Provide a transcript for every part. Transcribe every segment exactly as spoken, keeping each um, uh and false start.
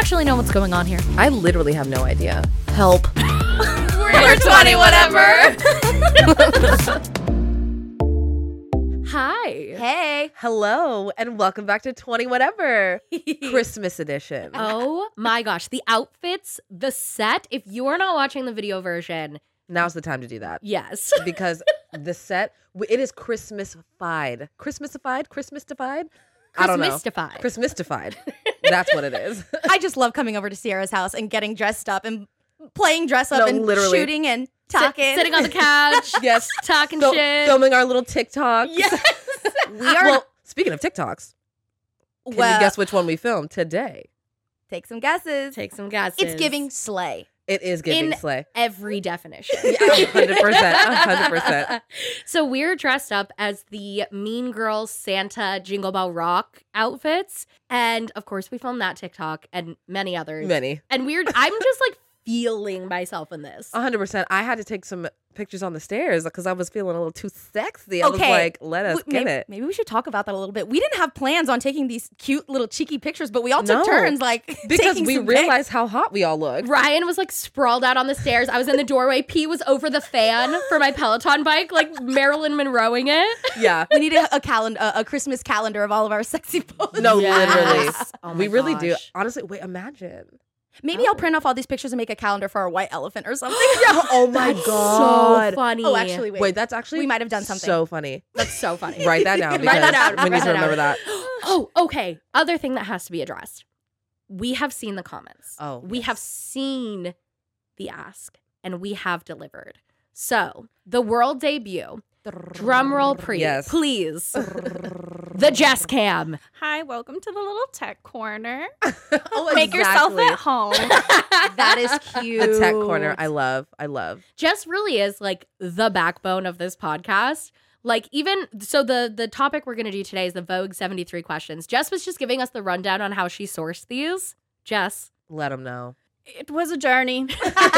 actually know what's going on here? I literally have no idea. Help. We're twenty whatever. Hi. Hey. Hello, and welcome back to twenty whatever, Christmas edition. Oh my gosh. The outfits, the set. If you are not watching the video version, Now's the time to do that. yes. Because the set, it is Christmas-fied. Christmas-ified? Christmas-ified? I don't know. Christmas-ified. Christmas-ified. That's what it is. I just love coming over to Sierra's house and getting dressed up and playing dress up No, and literally. shooting and Sit- talking. sitting on the couch. Yes. Talking Fil- shit. Filming our little TikToks. Yes. we are. Well, speaking of TikToks, can well, you guess which one we filmed today? take some guesses. Take some guesses. It's giving slay. It is giving In- slay. every definition. Yeah, one hundred percent. one hundred percent. So we're dressed up as the Mean Girls Santa Jingle Bell Rock outfits. And of course, we filmed that TikTok and many others. Many. And we're, I'm just like feeling myself in this. one hundred percent. I had to take some pictures on the stairs because I was feeling a little too sexy. I was Okay. like, let us W- get maybe, it. maybe we should talk about that a little bit. We didn't have plans on taking these cute little cheeky pictures, but we all took No. turns like Because taking we some realized how hot we all look. Ryan was like sprawled out on the stairs. I was in the doorway. P was over the fan for my Peloton bike, like Marilyn Monroeing it. Yeah. pics. We need a, a calendar, a, a Christmas calendar of all of our sexy poses. No, Yes. literally. Oh my we really do. gosh. Honestly, wait, imagine. Maybe Oh. I'll print off all these pictures and make a calendar for our white elephant or something. Oh my That's God. so funny. Oh, actually, wait. Wait, that's actually We might have done something. so funny. That's so funny. Write that down. Write because that down. We need Write to that remember down. that. Oh, okay. Other thing that has to be addressed. We have seen the comments. Oh, We yes. have seen the ask and we have delivered. So, the world debut, drum roll pre- Yes. please. The Jess Cam. Hi, welcome to the little tech corner. Oh, Make yourself exactly. at home. That is cute. The tech corner. I love. I love. Jess really is like the backbone of this podcast. Like even so the the topic we're going to do today is the Vogue seventy-three questions. Jess was just giving us the rundown on how she sourced these. Jess. Let them know. It was a journey.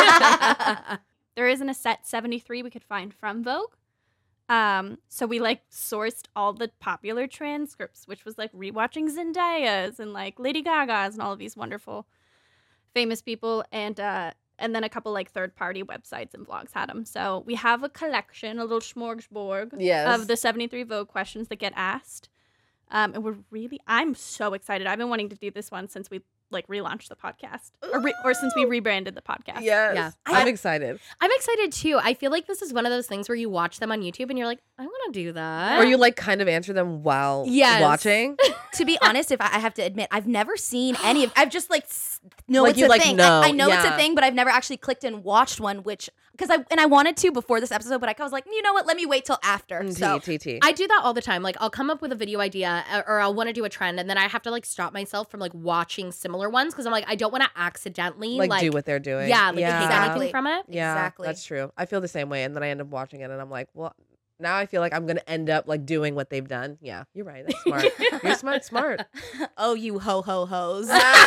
There isn't a set seventy-three we could find from Vogue. Um, so we like sourced all the popular transcripts, which was like rewatching Zendaya's and like Lady Gaga's and all of these wonderful famous people, and uh and then a couple like third party websites and blogs had them. So we have a collection, a little smorgasbord Yes. of the seventy-three Vogue questions that get asked. Um, and we're really, I'm so excited. I've been wanting to do this one since we like relaunched the podcast, or re- or since we rebranded the podcast. Yes. Yeah. I'm I- excited. I'm excited too. I feel like this is one of those things where you watch them on YouTube and you're like, I want to do that. Or you like kind of answer them while Yes. watching. To be honest, if I, I have to admit, I've never seen any of. I've just like s- know Like, it's you, a like, thing. know, I, I know it's yeah. a thing, but I've never actually clicked and watched one. Which because I and I wanted to before this episode, but I was like, you know what? Let me wait till after. T, So T, T. I do that all the time. Like I'll come up with a video idea uh, or I'll want to do a trend and then I have to like stop myself from like watching similar ones because I'm like, I don't want to accidentally like, like, do what they're doing. yeah, like take Exactly. anything from it. Yeah, Exactly. that's true. I feel the same way, and then I end up watching it, and I'm like, well, now I feel like I'm gonna end up like doing what they've done. Yeah, you're right. That's smart. You're smart. Smart. oh, you ho ho hos.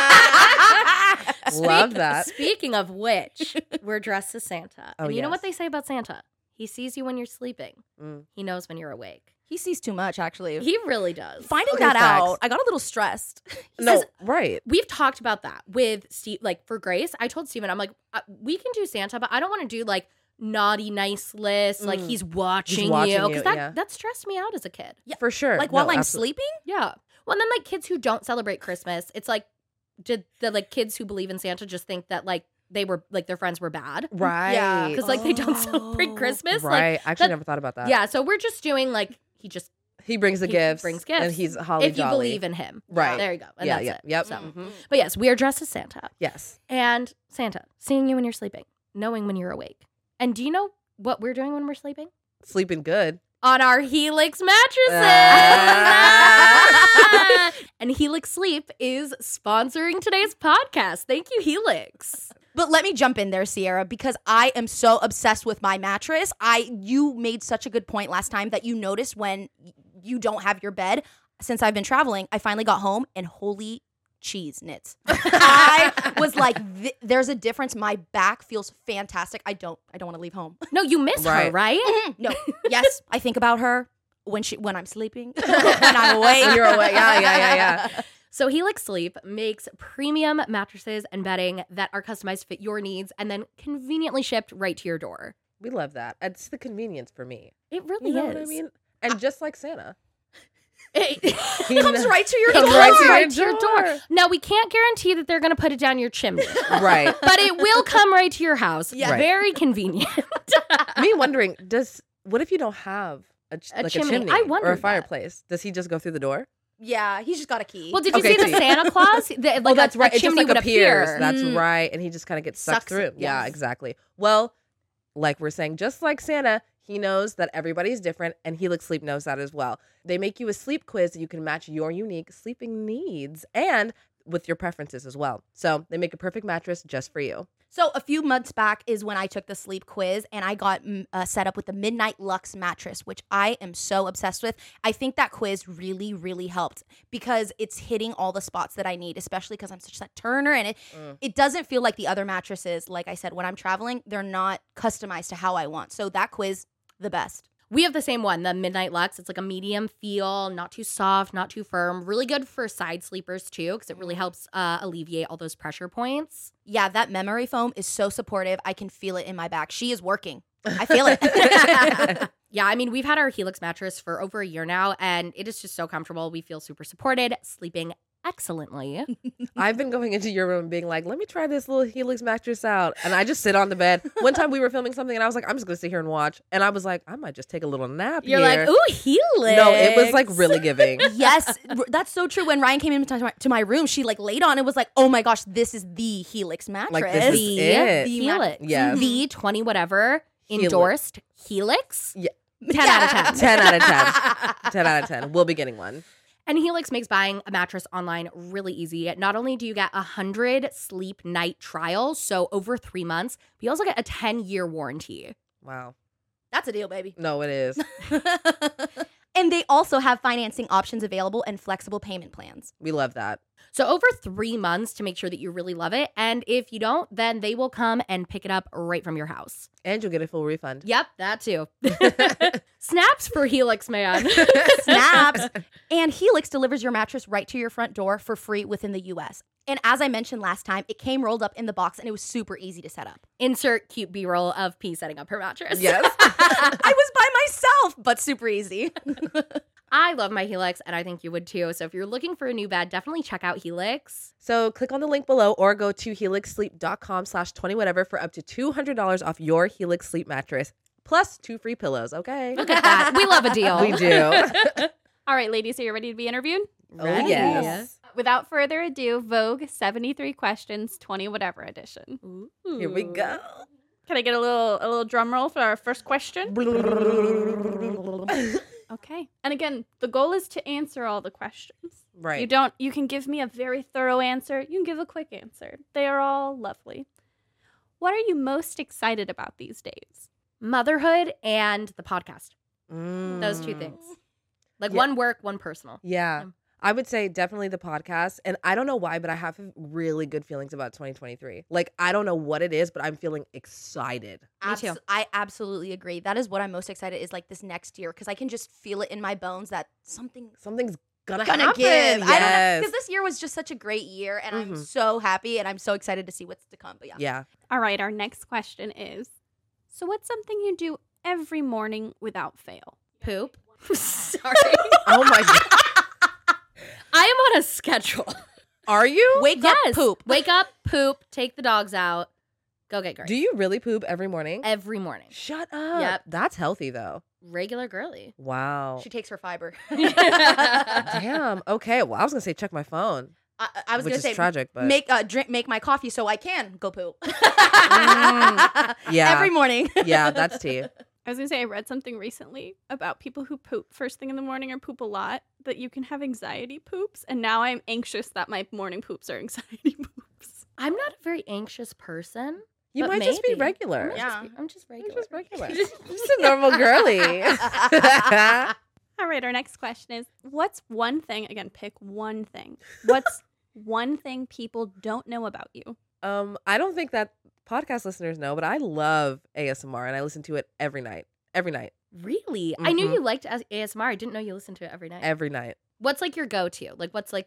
Love Speak- that. Speaking of which, we're dressed as Santa. Oh, and you know yes. what they say about Santa? He sees you when you're sleeping. Mm. He knows when you're awake. He sees too much, actually. He really does. Finding Okay, that facts. out, I got a little stressed. He No, says- right. We've talked about that with Steve, like for Grace. I told Steven, I'm like, uh, we can do Santa, but I don't want to do like naughty, nice list. Like Mm. he's watching, watching you. you, Because that, yeah. that stressed me out as a kid. Yeah, For sure. like while No, I'm absolutely. sleeping. Yeah. Well, and then like kids who don't celebrate Christmas, it's like, did the like kids who believe in Santa just think that like they were like their friends were bad? Right. Yeah. Because like they don't celebrate Oh. Christmas. Right. Like, I actually that- never thought about that. yeah. So we're just doing like, he just, He brings the he gifts. brings gifts. And he's holly if you jolly. believe in him. Right. There you go. And yeah. that's Yeah. it. Yep. So, Mhm. but yes, we are dressed as Santa. Yes. And Santa, seeing you when you're sleeping, knowing when you're awake. And do you know what we're doing when we're sleeping? Sleeping good. On our Helix mattresses. Ah. And Helix Sleep is sponsoring today's podcast. Thank you, Helix. But let me jump in there, Sierra, because I am so obsessed with my mattress. I you made such a good point last time that you notice when you don't have your bed. Since I've been traveling, I finally got home and holy cheese knits. I was like, th- there's a difference. My back feels fantastic. I don't I don't want to leave home. No, you miss her, Right. right? No. Yes, I think about her when she when I'm sleeping, when I'm awake. When you're awake. Yeah, yeah, yeah, yeah. So Helix Sleep makes premium mattresses and bedding that are customized to fit your needs and then conveniently shipped right to your door. We love that. It's the convenience for me. It really You know is. what I mean? And just like Santa. It He Comes kn- right to your Comes door. right to your right to your door. door. Now, we can't guarantee that they're going to put it down your chimney, Right. but it will come right to your house. Yeah. Right. Very convenient. Me wondering, does what if you don't have a, ch- A like chimney. a chimney I or wondered a that. fiarplace? Does he just go through the door? Yeah, he's just got a key. Well, did you Okay, see the see. Santa Claus? The, like oh, that's a, right. A It just chimney like would appears. appear. That's Mm. right. And he just kind of gets sucked Sucks through. it, Yeah, yes. exactly. Well, like we're saying, just like Santa, he knows that everybody's different, and Helix Sleep knows that as well. They make you a sleep quiz that you can match your unique sleeping needs and with your preferences as well. So they make a perfect mattress just for you. So a few months back is when I took the sleep quiz and I got mm, uh, set up with the Midnight Lux mattress, which I am so obsessed with. I think that quiz really, really helped because it's hitting all the spots that I need, especially because I'm such a turner and it, Mm. it doesn't feel like the other mattresses. Like I said, when I'm traveling, they're not customized to how I want. So that quiz, the best. We have the same one, the Midnight Lux. It's like a medium feel, not too soft, not too firm. Really good for side sleepers too, because it really helps uh, alleviate all those pressure points. Yeah, that memory foam is so supportive. I can feel it in my back. She is working. I feel it. Yeah, I mean, we've had our Helix mattress for over a year now, and it is just so comfortable. We feel super supported, sleeping excellently. I've been going into your room and being like, let me try this little Helix mattress out. And I just sit on the bed. One time we were filming something and I was like, I'm just going to sit here and watch. And I was like, I might just take a little nap You're here. like, ooh, Helix. No, it was like really giving. Yes, r- that's so true. When Ryan came into my, to my room, she like laid on and was like, "Oh my gosh, this is the Helix mattress." Like, this is the it. The Helix. Yes. The twenty whatever Helix. endorsed Helix. Yeah. ten out of ten. ten out of ten. ten out of ten. We'll be getting one. And Helix makes buying a mattress online really easy. Not only do you get a hundred sleep night trials, so over three months, but you also get a ten-year warranty. Wow. That's a deal, baby. No, it is. And they also have financing options available and flexible payment plans. We love that. So over three months to make sure that you really love it. And if you don't, then they will come and pick it up right from your house. And you'll get a full refund. Yep, that too. Snaps for Helix, man. Snaps. And Helix delivers your mattress right to your front door for free within the U S. And as I mentioned last time, it came rolled up in the box and it was super easy to set up. Insert cute B-roll of P setting up her mattress. Yes. I was by myself, but super easy. I love my Helix, and I think you would too. So if you're looking for a new bed, definitely check out Helix. So click on the link below or go to helixsleep.com slash 20 whatever for up to two hundred dollars off your Helix Sleep mattress plus two free pillows. Okay. Look at that. We love a deal. We do. All right, ladies, are you ready to be interviewed? Oh, yes. Without further ado, Vogue seventy-three questions, twenty whatever edition. Here we go. Can I get a little a little drum roll for our first question? Okay. And again, the goal is to answer all the questions. Right. You don't you can give me a very thorough answer. You can give a quick answer. They are all lovely. What are you most excited about these days? Motherhood and the podcast. Mm. Those two things. Like Yeah. one work, one personal. Yeah. Um, I would say definitely the podcast. And I don't know why, but I have really good feelings about twenty twenty-three. Like, I don't know what it is, but I'm feeling excited. Me too. Abs- I absolutely agree. That is what I'm most excited is like this next year because I can just feel it in my bones that something Something's gonna, gonna happen. give. I don't know Yes. because this year was just such a great year, and I'm Mhm. so happy, and I'm so excited to see what's to come. But yeah, Yeah. All right, our next question is, so what's something you do every morning without fail? Poop. Sorry. Oh my God. I am on a schedule. Are you? wake Yes. up, poop. Wake up, poop, take the dogs out, go get Grace. Do you really poop every morning? Every morning. Shut up. Yep. That's healthy though. Regular girly. Wow. She takes her fiber. Damn. Okay. Well, I was gonna say check my phone, I, I was which gonna is say tragic, but make uh, drink, make my coffee so I can go poop. yeah, every morning. yeah, that's tea. I was going to say, I read something recently about people who poop first thing in the morning or poop a lot, that you can have anxiety poops. And now I'm anxious that my morning poops are anxiety poops. I'm not a very anxious person. You But might just be maybe. regular. I'm Yeah. just, I'm just You're regular. just regular. Just a normal girly. All right, our next question is, what's one thing, again, pick one thing. What's one thing people don't know about you? um, I don't think that podcast listeners know, but I love A S M R and I listen to it every night. Every night. Really? I knew Mhm. you liked A S M R. I didn't know you listened to it every night. Every night. What's like your go-to? Like what's like the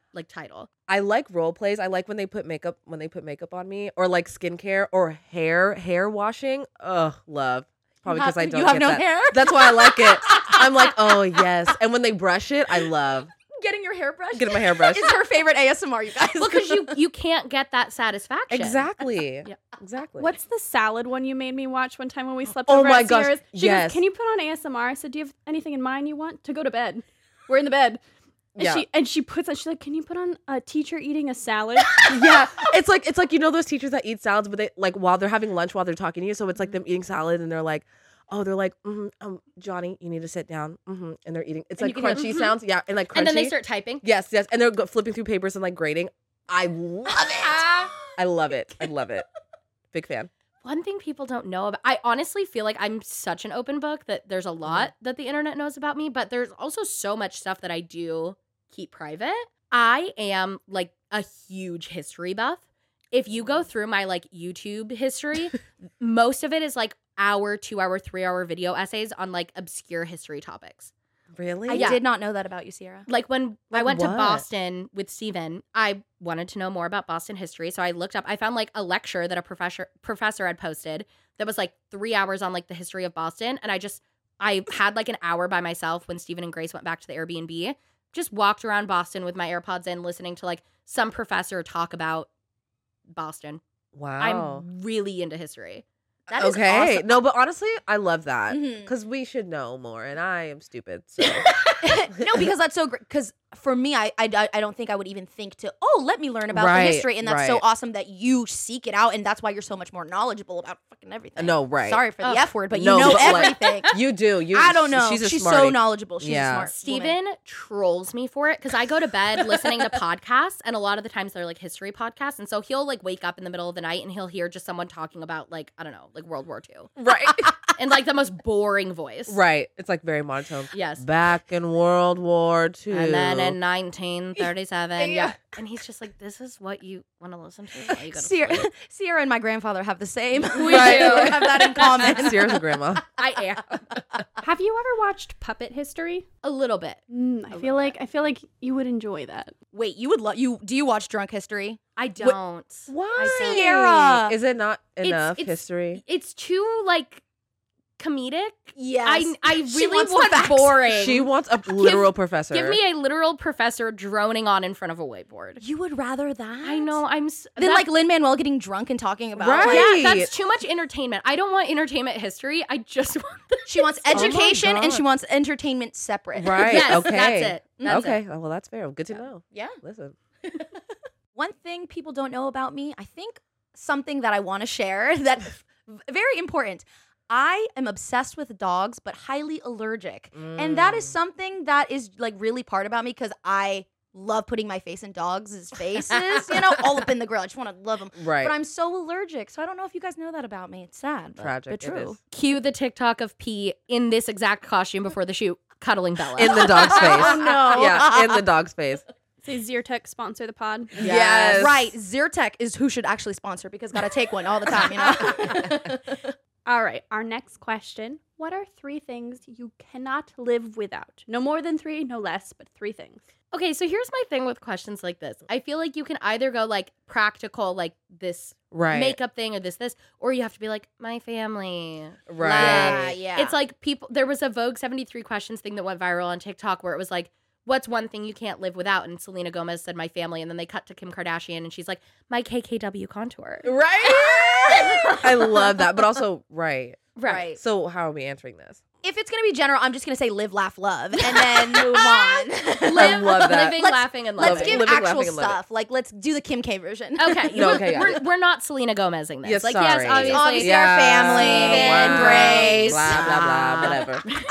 like title. I like role plays. I like when they put makeup when they put makeup on me, or like skincare or hair hair washing. Ugh, love. Probably because I don't You have get no that. hair? That's why I like it. I'm like, oh yes. And when they brush it, I love Getting your hair brushed? getting my hair brushed. It's her favorite A S M R, you guys. Well, because you you can't get that satisfaction. Exactly. Yeah. Exactly. What's the salad one you made me watch one time when we slept Oh over my at gosh, Sierra's? She yes. goes, "Can you put on A S M R?" I said, "Do you have anything in mind you want to go to bed?" We're in the bed. And Yeah. she and she puts on. She's like, "Can you put on a teacher eating a salad?" Yeah, it's like it's like you know those teachers that eat salads, but they like while they're having lunch while they're talking to you. So it's like them eating salad, and they're like, "Oh, they're like, mm-hmm, um, Johnny, you need to sit down," mm-hmm, and they're eeting. It's And like you can crunchy hear, mhm. sounds, yeah, and like crunchy. And then they start typing. Yes, yes, and they're go- flipping through papers and like grading. I love it. I love it. I love it. Big fan. One thing people don't know about, I honestly feel like I'm such an open book that there's a lot that the internet knows about me, but there's also so much stuff that I do keep private. I am like a huge history buff. If you go through my like YouTube history, most of it is like hour, two hour, three hour video essays on like obscure history topics. Really? I Yeah. did not know that about you, Sierra. Like when I Like went to what? Boston with Steven, I wanted to know more about Boston history. So I looked up, I found like a lecture that a professor professor had posted that was like three hours on like the history of Boston. And I just, I had like an hour by myself when Steven and Grace went back to the Airbnb, just walked around Boston with my AirPods in, listening to like some professor talk about Boston. Wow. I'm really into history. That is okay. awesome. No, but honestly, I love that Mhm. because we should know more, and I am stupid. So No, because that's so great. Because for me, I, I I don't think I would even think to, oh, let me learn about Right, the history, and that's so right. awesome that you seek it out, and that's why you're so much more knowledgeable about fucking everything. no, right? Sorry for the Oh. F word, but you No, know but, like, everything. You do. You. I don't know. She's a She's so smarty. knowledgeable. She's Yeah. a smart. Steven trolls me for it because I go to bed listening to podcasts, and a lot of the times they're like history podcasts. And so he'll like wake up in the middle of the night and he'll hear just someone talking about like, I don't know, like World War Two Right. in like the most boring voice. Right. It's like very monotone. Yes. Back in World War Two. And then in nineteen thirty-seven, Yeah. yeah. And he's just like, this is what you want to listen to? While you go to Sierra, sleep. Sierra and my grandfather have the same. We Right. do. We have that in common. Sierra's a grandma. I am. Have you ever watched Puppet History? A little bit. Mm, I feel like I feel like you would enjoy that. Wait, you would love you? Do you watch Drunk History? I don't. Why? don't. Sierra. Is it not enough it's- history? It's too like comedic. Yes. I I She really wants the want facts. boring. She wants a literal professor. Give me a literal professor droning on in front of a whiteboard. You would rather that? I know. I'm s- Then that- like Lin Manuel getting drunk and talking about Right. like, yeah, that's too much entertainment. I don't want entertainment history. I just want the she wants Oh my education and God. she wants entertainment separate. Right. Yes, okay. that's it. That's okay. it. Oh, well, that's fair. Good to know. Yeah. Listen. One thing people don't know about me, I think something that I want to share that very important. I am obsessed with dogs, but highly allergic. And that is Mm. something that is like really part about me because I love putting my face in dogs' faces, you know, all up in the grill. I just want to love them. Right. But I'm so allergic. So I don't know if you guys know that about me. It's sad. But, Tragic. But It true. is. Cue the TikTok of P in this exact costume before the shoot, cuddling Bella. In the dog's face. Oh, no. Yeah, in the dog's face. Say Zyrtec sponsor the pod. Yes. Right. Zyrtec is who should actually sponsor because got to take one all the time, you know? All right, our next question. What are three things you cannot live without? No more than three, no less, but three things. Okay, so here's my thing with questions like this. I feel like you can either go like practical, like this Right. makeup thing or this, this, or you have to be like, my family. Right. Yeah, yeah. It's like people, there was a Vogue seventy-three questions thing that went viral on TikTok where it was like, what's one thing you can't live without? And Selena Gomez said, my family. And then they cut to Kim Kardashian and she's like, my K K W contour. Right. I love that. But also, right. Right. So, how are we answering this? If it's going to be general, I'm just going to say live, laugh, love, and then move on. Live, love that. living, Let's- laughing, and Let's loving. give Living, actual laughing, and loving. stuff. Like, let's do the Kim K version. Okay, No, we're, okay, got we're, it. we're not Selena Gomezing this. Yes, like, sorry. yes, obviously. Obviously our family, wow. Grace. Blah, blah, blah, whatever.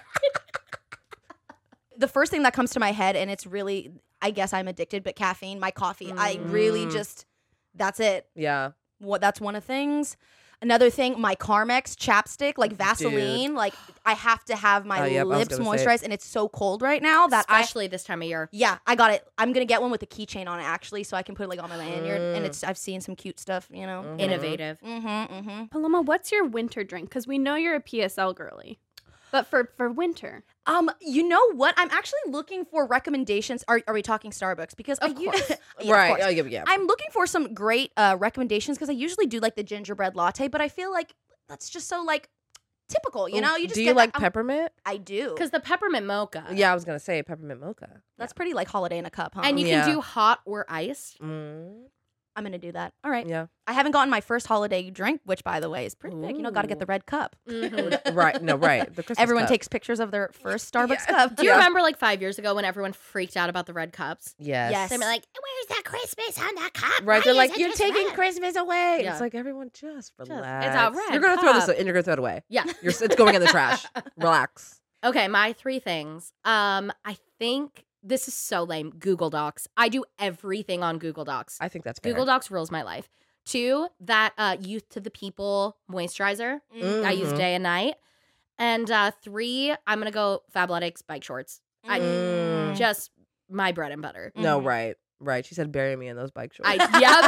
The first thing that comes to my head, and it's really, I guess I'm addicted, but caffeine, my coffee. I really Mm. just, that's it. Yeah. What That's one of the things. Another thing, my Carmex chapstick, like Vaseline, like I have to have my Oh, yep, I was lips gonna say- moisturized, and it's so cold right now that I Especially this time of year. Yeah, I got it. I'm gonna get one with a keychain on it actually, so I can put it like on my lanyard. And Mm. it's I've seen some cute stuff, you know. Mhm. Innovative. Mm-hmm. Mm-hmm. Paloma, what's your winter drink? Because we know you're a P S L girly. But for for winter, Um, you know what? I'm actually looking for recommendations. Are are we talking Starbucks? Because Of I u- course. Yeah, of right. course. Oh, yeah, yeah. I'm looking for some great uh, recommendations because I usually do like the gingerbread latte, but I feel like that's just so like typical. You Ooh, know, you just do get you like that, um, peppermint? I do. Because the peppermint mocha. Yeah, I was gonna say peppermint mocha. That's pretty like holiday in a cup, huh? And you Yeah. can do hot or iced. Mm, I'm gonna do that. All right. yeah. I haven't gotten my first holiday drink, which by the way is pretty big. You know, got to get the red cup. Mhm. Right. No. Right. The Christmas Everyone cup. takes pictures of their first Starbucks Yeah. cup. Do you Yeah. remember like five years ago when everyone freaked out about the red cups? Yes. Yes. They were like, "Where's the Christmas on the cup?" Right. Why They're like, is it you're just taking red?" Christmas away. Yeah. It's like everyone just relax. it's a red You're gonna throw this cup. and you're gonna throw it away. Yeah. You're, it's going in the trash. Relax. Okay, my three things. Um, I think this is so lame. Google Docs. I do everything on Google Docs. I think that's fair. Google Docs rules my life. Two, that uh, Youth to the People moisturizer. Mm. I use Mhm. day and night. And uh, three, I'm gonna go Fabletics bike shorts. I Mm. just my bread and butter. No. Mhm. Right. Right. She said, "Bury me in those bike shorts." I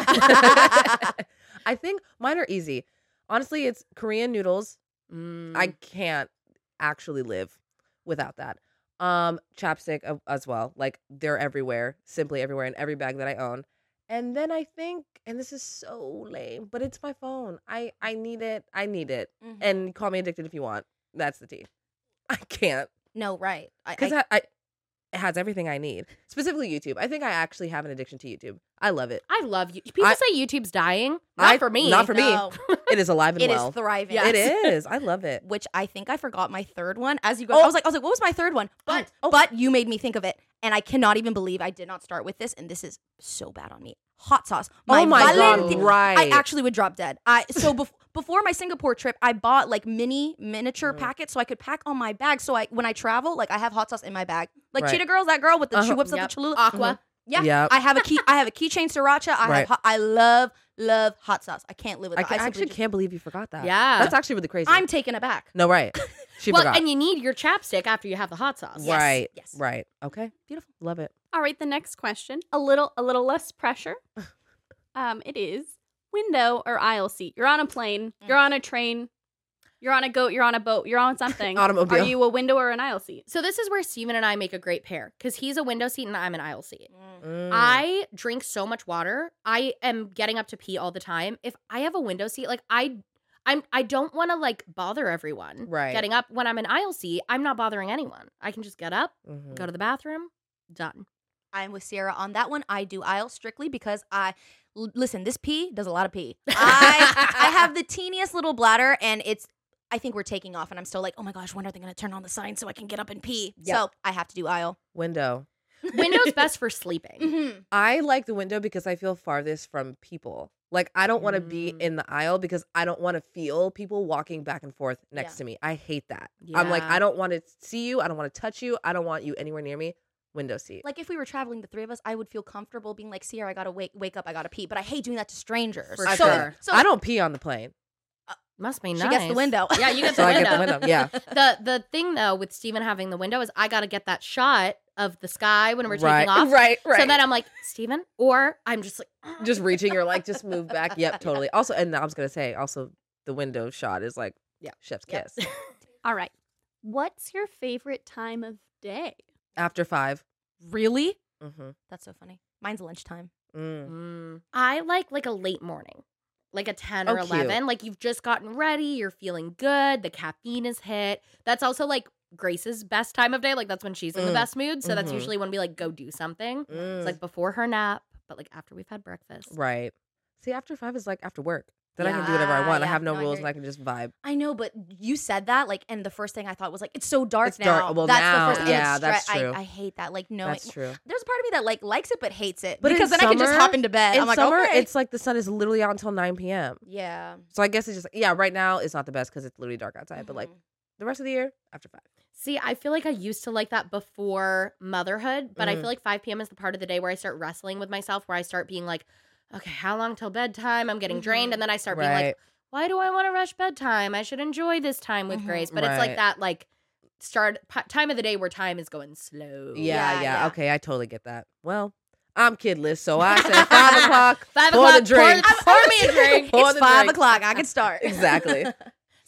yep. I think mine are easy. Honestly, it's Korean noodles. Mm. I can't actually live without that. Um, chapstick a- as well. Like they're everywhere, simply everywhere in every bag that I own. And then I think, and this is so lame, but it's my phone. I I need it. I need it. Mhm. And call me addicted if you want. That's the tea. I can't No, right. I, because I, I, I it has everything I need. Specifically YouTube. I think I actually have an addiction to YouTube. I love it. I love you. People I- say YouTube's dying. Not I- for me. Not for me. no. It is alive and It is well. thriving. Yes. It is. I love it. Which I think I forgot my third one. As you go, Oh. I was like, I was like, what was my third one? But Oh. but you made me think of it, and I cannot even believe I did not start with this, and this is so bad on me. Hot sauce. Oh my God, Valenti- right. I actually would drop dead. I so bef- before my Singapore trip, I bought like mini miniature Mhm. packets so I could pack on my bag. So I when I travel, like I have hot sauce in my bag. Like Right. Cheetah Girls, that girl with the Uh-huh. she whips Yep. up the Cholula. Aqua. Yeah, Yep. I have a key. I have a keychain sriracha. I Right. have. Hot, I love love hot sauce. I can't live I, without. ca- I, simply actually just- can't believe you forgot that. Yeah. That's actually really crazy. I'm taken aback. no, right. She well, forgot. and you need your chapstick after you have the hot sauce. Yes, right. yes. Right. Okay. Beautiful. Love it. all right. The next question, a little a little less pressure. Um, it is window or aisle seat. You're on a plane. You're on a train. You're on a goat. You're on a boat. You're on something. Automobile. Are you a window or an aisle seat? So this is where Steven and I make a great pair because he's a window seat and I'm an aisle seat. Mm. I drink so much water. I am getting up to pee all the time. If I have a window seat, like I I'm I don't want to like bother everyone. Right. Getting up when I'm an aisle seat, I'm not bothering anyone. I can just get up, Mhm. go to the bathroom, done. I'm with Sierra on that one. I do aisle strictly because I l- listen. This pee does a lot of pee. I I have the teeniest little bladder, and it's. I think we're taking off, and I'm still like, oh my gosh, when are they going to turn on the sign so I can get up and pee? Yep. So I have to do aisle. Window. Window's best for sleeping. Mm-hmm. I like the window because I feel farthest from people. Like I don't want to be Mm. in the aisle because I don't want to feel people walking back and forth next Yeah. to me. I hate that. I'm like, Yeah. I don't want to see you. I don't want to touch you. I don't want you anywhere near me. Window seat. Like if we were traveling, the three of us, I would feel comfortable being like, Sierra, I gotta wake wake up, I gotta pee. But I hate doing that to strangers. For I so, feel sure. that. so I don't pee on the plane. Must be she nice. gets the window. Yeah, you get So the I window. get the window. Yeah. The the thing though with Steven having the window is I got to get that shot of the sky when we're right. taking off. Right. Right. So then I'm like, Steven, or I'm just like just reaching or like just move back. Yep, totally. Also, and I was gonna say, also the window shot is like Yeah. chef's Yep. kiss. All right. What's your favorite time of day? After five. Really? Mm-hmm. That's so funny. Mine's lunchtime. Mm. Mm. I like like a late morning, like a ten or Oh, cute. eleven. Like you've just gotten ready, you're feeling good, the caffeine is hit. That's also like Grace's best time of day. Like that's when she's in the Mm. best mood. So that's Mhm. usually when we like go do something. Mm. It's like before her nap, but like after we've had breakfast. Right. See, after five is like after work. Then I can do whatever I Yeah, want. I yeah. have no No, I rules hear and I can just vibe. I know, but you said that like, and the first thing I thought was like, it's so dark It's now. dark. Well, that's now, the first thing. yeah, It's that's stre- true. I, I hate that. Like, no, That's true. there's a part of me that like likes it but hates it But in because then I can just summer- hop into bed. In I'm like, summer, okay. it's like the sun is literally out until nine p.m. yeah. So I guess it's just, yeah, right now it's not the best because it's literally dark outside. But like Mhm. the rest of the year, after five. See, I feel like I used to like that before motherhood, but I Mhm. feel like five p.m. is the part of the day where I start wrestling with myself, where I start being like, okay, how long till bedtime? I'm getting drained. Mhm. And then I start being like, why do I want to rush bedtime? I should enjoy this time with Mhm. Grace. But it's like Right. that, like, start p- time of the day where time is going slow. yeah, Yeah, yeah, yeah. Okay, I totally get that. Well, I'm kidless, so I said five o'clock. Five Pour o'clock, the drink. pour, pour me a drink. Pour It's the five drink. o'clock. I can start. Exactly.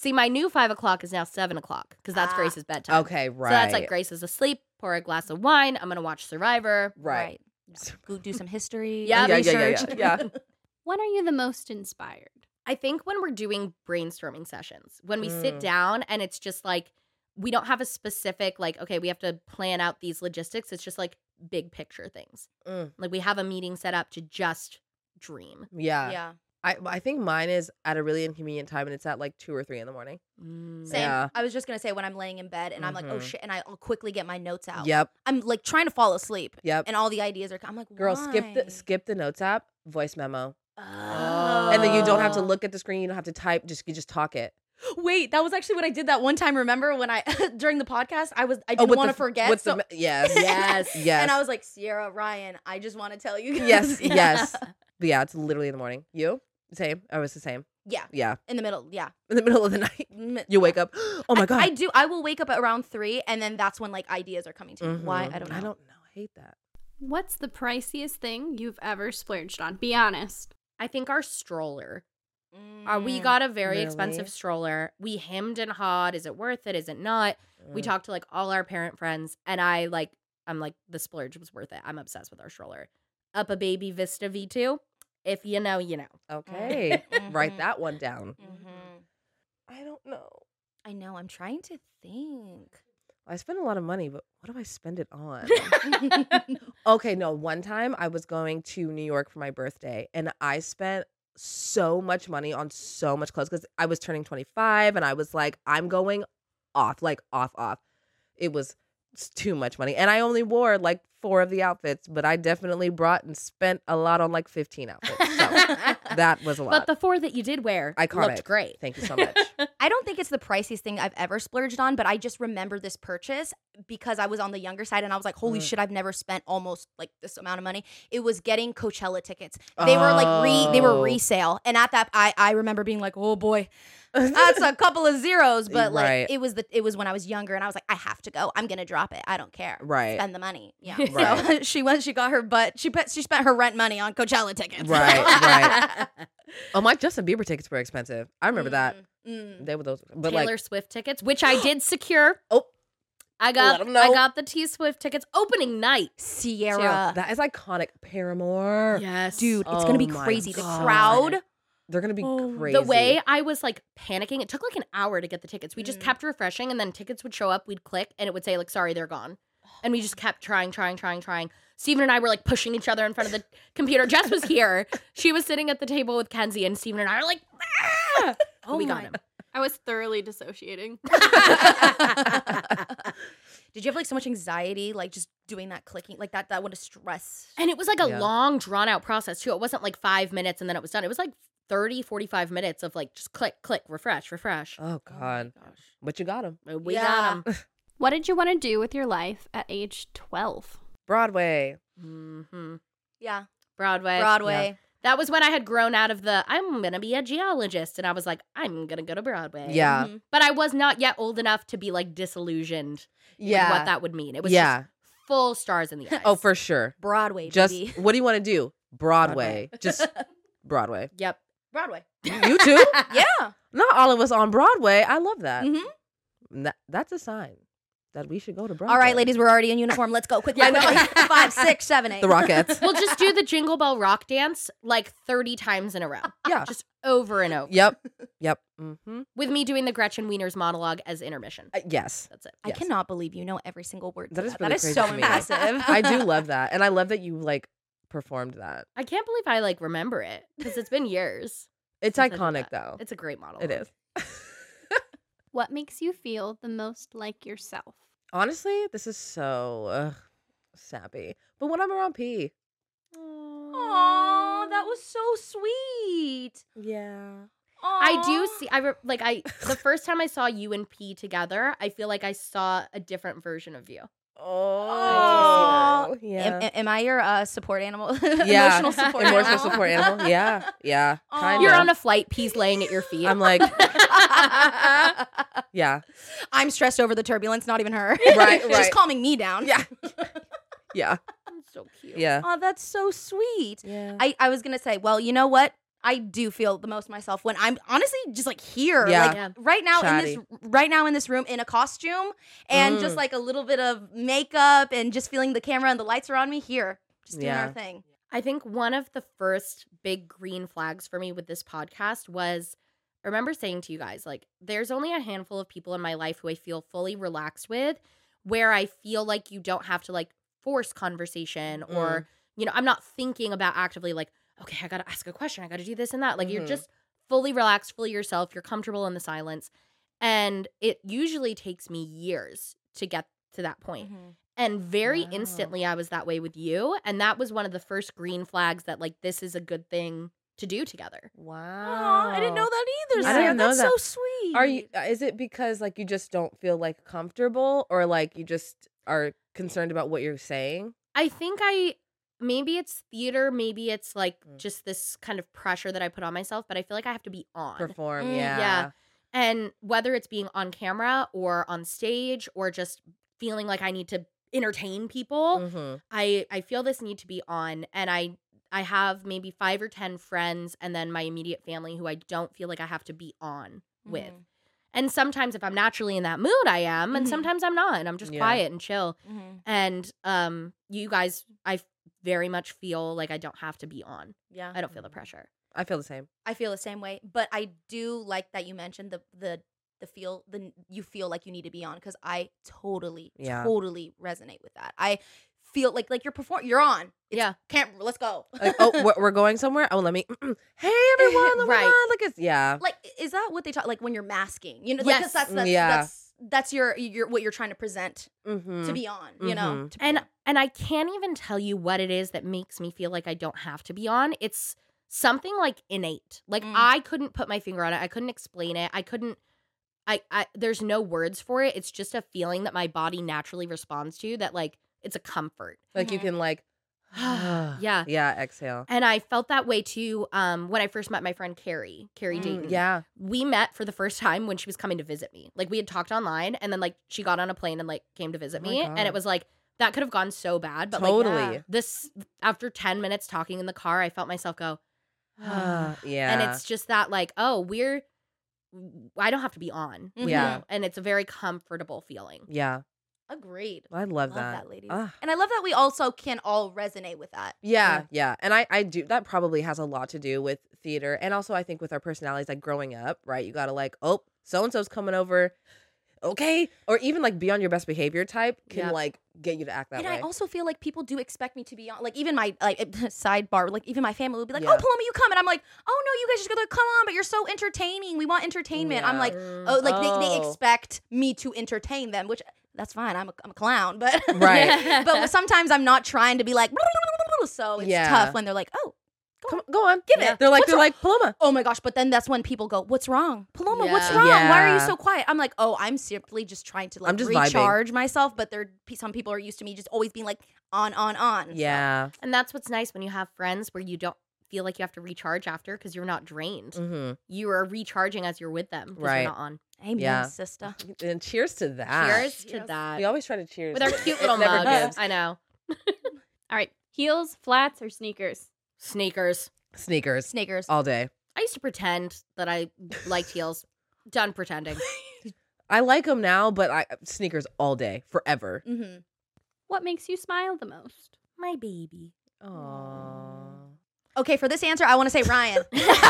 See, my new five o'clock is now seven o'clock because that's Ah. Grace's bedtime. Okay, right. So that's like Grace is asleep, pour a glass of wine. I'm going to watch Survivor. Right. Go do some history. Yeah, yeah, yeah, yeah, research. yeah, yeah. When are you the most inspired? I think when we're doing brainstorming sessions, when we sit Mm. down and it's just like, we don't have a specific, like, okay, we have to plan out these logistics. It's just like big picture things. Mm. Like we have a meeting set up to just dream. Yeah. Yeah. I I think mine is at a really inconvenient time, and it's at like two or three in the morning. Mm. Same. Yeah. I was just gonna say when I'm laying in bed and I'm like, oh Mhm. shit, and I'll quickly get my notes out. Yep. I'm like trying to fall asleep, Yep. and all the ideas are. I'm like, Girl, skip why? the skip the notes app, voice memo, Oh. and then you don't have to look at the screen. You don't have to type. Just you just talk it. Wait, that was actually what I did that one time. Remember when I during the podcast, I was I Oh, didn't with want the to f- forget. with so, the me- yes, Yes. yes, and I was like, Sierra, Ryan, I just want to tell you guys. yes, Yeah. yes. But yeah, it's literally in the morning. You same? I was the same. Yeah, Yeah, in the middle. Yeah, in the middle of the night, Mi- you wake up. Oh my I- god. I, do. I will wake up at around three, and then that's when like ideas are coming to me. Why? Mhm. I don't know. I don't know. I hate that. What's the priciest thing you've ever splurged on? Be honest. I think our stroller. Uh, we Mm. got a very Really? expensive stroller. We hemmed and hawed. Is it worth it? Is it not? We Mm. talked to like all our parent friends, and I like, I'm like, the splurge was worth it. I'm obsessed with our stroller. Up a baby Vista V two. If you know, you know. Okay, write Mhm. that one down. Mhm. I don't know. I know. I'm trying to think. I spend a lot of money, but what do I spend it on? Okay, no. One time I was going to New York for my birthday, and I spent so much money on so much clothes because I was turning twenty-five, and I was like, I'm going off, like off, off. It was s- too much money, and I only wore like four of the outfits, but I definitely brought and spent a lot on like fifteen outfits. So that was a lot. But the four that you did wear Iconic. looked great. Thank you so much. I don't think it's the priciest thing I've ever splurged on, but I just remember this purchase because I was on the younger side and I was like, holy Mm. shit, I've never spent almost like this amount of money. It was getting Coachella tickets. They were like re they were Oh. resale. And at that I I remember being like, oh boy, that's a couple of zeros. But like Right. it was the it was when I was younger and I was like, I have to go. I'm gonna drop it. I don't care. Right. Spend the money. Yeah. Right. So she went, she got her butt, she put she spent her rent money on Coachella tickets. Right, right. Oh, my Justin Bieber tickets were expensive. I remember that. Mm, mm. They were those, but Taylor like, Swift tickets, which I did secure. Oh. I got Let 'em know. I got the T Swift tickets opening night. Sierra. that is iconic. Paramore. Yes. Dude, it's Oh gonna be my crazy. The God. crowd. They're gonna be Oh, crazy. The way I was like panicking, it took like an hour to get the tickets. We just Mm. kept refreshing and then tickets would show up, we'd click and it would say like sorry, they're gone. And we just kept trying, trying, trying, trying. Steven and I were like pushing each other in front of the computer. Jess was here. She was sitting at the table with Kenzie and Steven and I were like, ah! Oh we got my- him. I was thoroughly dissociating. Did you have like so much anxiety, like just doing that clicking, like that? That would have stress. And it was like a Yeah. long, drawn out process too. It wasn't like five minutes and then it was done. It was like thirty, forty-five minutes of like just click, click, refresh, refresh. Oh God. But you got them. We Yeah. got him. What did you want to do with your life at age twelve? Broadway. hmm Yeah, Broadway. Broadway. That was when I had grown out of the I'm going to be a geologist. And I was like, I'm going to go to Broadway. Yeah. Mhm. But I was not yet old enough to be like disillusioned Yeah. with what that would mean. It was yeah. just full stars in the eyes. Oh, for sure. Broadway, Just baby. what do you want to do? Broadway. Just Broadway. Yep. Broadway. You too? Yeah. Not all of us on Broadway. I love that. Mhm. That that's a sign that we should go to Broadway. All right, ladies, we're already in uniform. Let's go quickly. I know. quickly. Five, six, seven, eight. The Rockettes. We'll just do the Jingle Bell Rock dance like thirty times in a row. Yeah. Just over and over. Yep. Yep. Mm-hmm. With me doing the Gretchen Wieners monologue as intermission. Uh, yes. That's it. I Yes. cannot believe you know every single word. to That is that really is crazy so to me. impressive. I do love that. And I love that you like performed that. I can't believe I like remember it because it's been years. It's since I did iconic that. though. It's a great monologue. It is. What makes you feel the most like yourself? Honestly, this is so ugh, sappy. But when I'm around P. Aw, that was so sweet. Yeah. I do Aw. see. I re- like. I the first time I saw you and P together, I feel like I saw a different version of you. Oh, Am, yeah. am- am I your uh, support animal? Yeah. Emotional support Emotional animal? support animal. Yeah. Yeah. Aw. Kind You're of. on a flight. P's laying at your feet. I'm like, yeah. I'm stressed over the turbulence, not even her. Right, She's right. calming me down. Yeah. Yeah. I'm so cute. Yeah. Oh, that's so sweet. Yeah. I, I was going to say, well, you know what? I do feel the most myself when I'm honestly just like here, Yeah. like Yeah. right now Chatty. in this right now in this room in a costume and just Mm. like a little bit of makeup and just feeling the camera and the lights around me here, just doing Yeah. our thing. I think one of the first big green flags for me with this podcast was I remember saying to you guys, like, there's only a handful of people in my life who I feel fully relaxed with, where I feel like you don't have to like force conversation or, you know, I'm not thinking about actively like, okay, I got to ask a question. I got to do this and that. Like, you're Mhm. just fully relaxed, fully yourself. You're comfortable in the silence. And it usually takes me years to get to that point. And very Wow. instantly, I was that way with you. And that was one of the first green flags that, like, this is a good thing to do together. Wow. Aw, I didn't know that either. Yeah. I Sarah. didn't know That's that. so sweet. Are you? Is it because like you just don't feel like comfortable, or like you just are concerned about what you're saying? I think I, maybe it's theater, maybe it's like Mm. just this kind of pressure that I put on myself, but I feel like I have to be on. Perform, Mm, yeah. yeah. And whether it's being on camera or on stage or just feeling like I need to entertain people, Mm-hmm. I I feel this need to be on, and I I have maybe five or ten friends and then my immediate family who I don't feel like I have to be on with. Mhm. And sometimes if I'm naturally in that mood, I am, and Mhm. sometimes I'm not, and I'm just Yeah. quiet and chill. Mhm. And um, you guys, I very much feel like I don't have to be on. Yeah. I don't feel the pressure. I feel the same. I feel the same way, but I do like that you mentioned the the the feel the you feel like you need to be on, because I totally Yeah. totally resonate with that. I feel like like you're perform you're on. It's Yeah. Can't let's go. Like, oh, we're- we're going somewhere. Oh, let me. Hey, everyone. Oh my Right. God, like it's yeah. Like, is that what they talk like when you're masking? You know, like 'cause Yes. that's that's Yeah. that's that's your your what you're trying to present Mm-hmm. to be on. You know, Mhm. to And perform. and I can't even tell you what it is that makes me feel like I don't have to be on. It's something like innate. Like Mm. I couldn't put my finger on it. I couldn't explain it. I couldn't I I there's no words for it. It's just a feeling that my body naturally responds to, that like it's a comfort. Like you Mhm. can like. Yeah. Yeah. Exhale. And I felt that way too um when I first met my friend Carrie, Carrie Mm, Dayton. Yeah. We met for the first time when she was coming to visit me. Like we had talked online, and then like she got on a plane and like came to visit Oh my me, and God. it was like that could have gone so bad, but like Totally. yeah. this after ten minutes talking in the car, I felt myself go yeah. and it's just that like, oh, we're I don't have to be on. Mhm. Yeah. And it's a very comfortable feeling. yeah. Agreed. I love, Love that. that, ladies. Ah. And I love that we also can all resonate with that. Yeah, yeah. And I, I do, that probably has a lot to do with theater. And also, I think with our personalities, like growing up, right? You got to like, oh, so and so's coming over. Okay. Or even like be on your best behavior type can Yep. like get you to act that And way. I also feel like people do expect me to be on, like even my like sidebar, like even my family would be like, Yeah. "Oh, Paloma, you come," and I'm like, "Oh no, you guys just gotta come on, but you're so entertaining. We want entertainment." I'm Yeah. like, Mm. "Oh, like they, they Oh. expect me to entertain them," which that's fine. I'm a, I'm a clown, but Right. but sometimes I'm not trying to be like, so it's Yeah. tough when they're like, "Oh, Come, go on. give Yeah. it." They're like, What's they're wrong? like, Paloma. Oh my gosh, but then that's when people go, "What's wrong? Paloma, what's Yeah. wrong? Why are you Yeah. so quiet?" I'm like, "Oh, I'm simply just trying to like I'm just vibing. recharge myself," but there some people are used to me just always being like on on on. So, Yeah. And that's what's nice when you have friends where you don't feel like you have to recharge after because you're not drained. Mm-hmm. You are recharging as you're with them because Right. you're not on. Amen, Yeah. sister. And cheers to that. Cheers to Cheers. that. We always try to cheers. With our but cute it little never mugs. gives. I know. All right. Heels, flats, or sneakers? Sneakers. Sneakers Sneakers. all day. I used to pretend that I liked heels. Done pretending. I like them now, but I sneakers all day, forever. Mm-hmm. What makes you smile the most? My baby. Aww. Okay, for this answer, I want to say Ryan.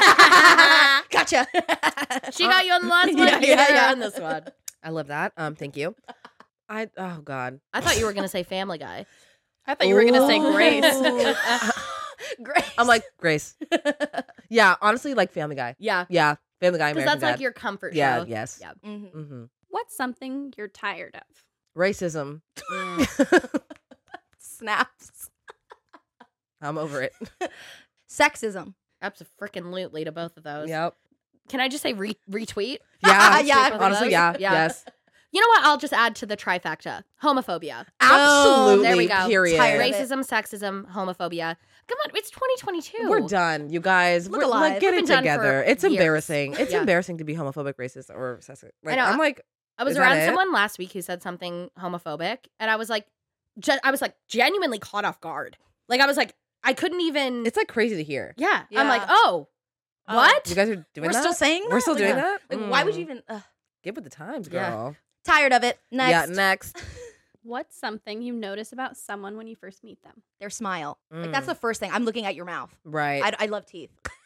Gotcha. She got you on the last one. Yeah, you yeah, got her yeah. on this one. I love that. Um, thank you. I oh god. I thought you were gonna say Family Guy. I thought you were going to say Ooh. Grace. Grace. I'm like Grace. Yeah, honestly, like Family Guy. Yeah, Yeah, Family Guy. because American that's like Dad. your comfort Yeah. show. Yes. Yeah. Mhm. Mm-hmm. What's something you're tired of? Racism. Mm. Snaps. I'm over it. Sexism. Absolutely to both of those. Yep. Can I just say re- retweet? Yeah. Yeah, Both of Honestly, those? yeah. Yeah. Yes. You know what? I'll just add to the trifecta: homophobia, Absolutely. There we go. Period. Tired of it. racism, sexism, homophobia. Come on, it's twenty twenty-two. We're done, you guys. Look We're, alive. like, get We've it been done together. for It's years. embarrassing. It's Yeah. embarrassing to be homophobic, racist, or sexist. Like, know. I'm like, I was Is that around it? someone last week who said something homophobic, and I was like, ge- I was like genuinely caught off guard. Like I was like, I couldn't even. it's like crazy to hear. yeah. I'm like, Yeah. oh, What? You guys are doing We're that? still saying We're that? still Like, doing uh, that? Like, why would Mm. you even? Uh, Get with the times, Yeah. girl. tired of it. Next. Yeah, next. What's something you notice about someone when you first meet them? Their smile. Like that's Mm. the first thing. I'm looking at your mouth. Right. I, I love teeth.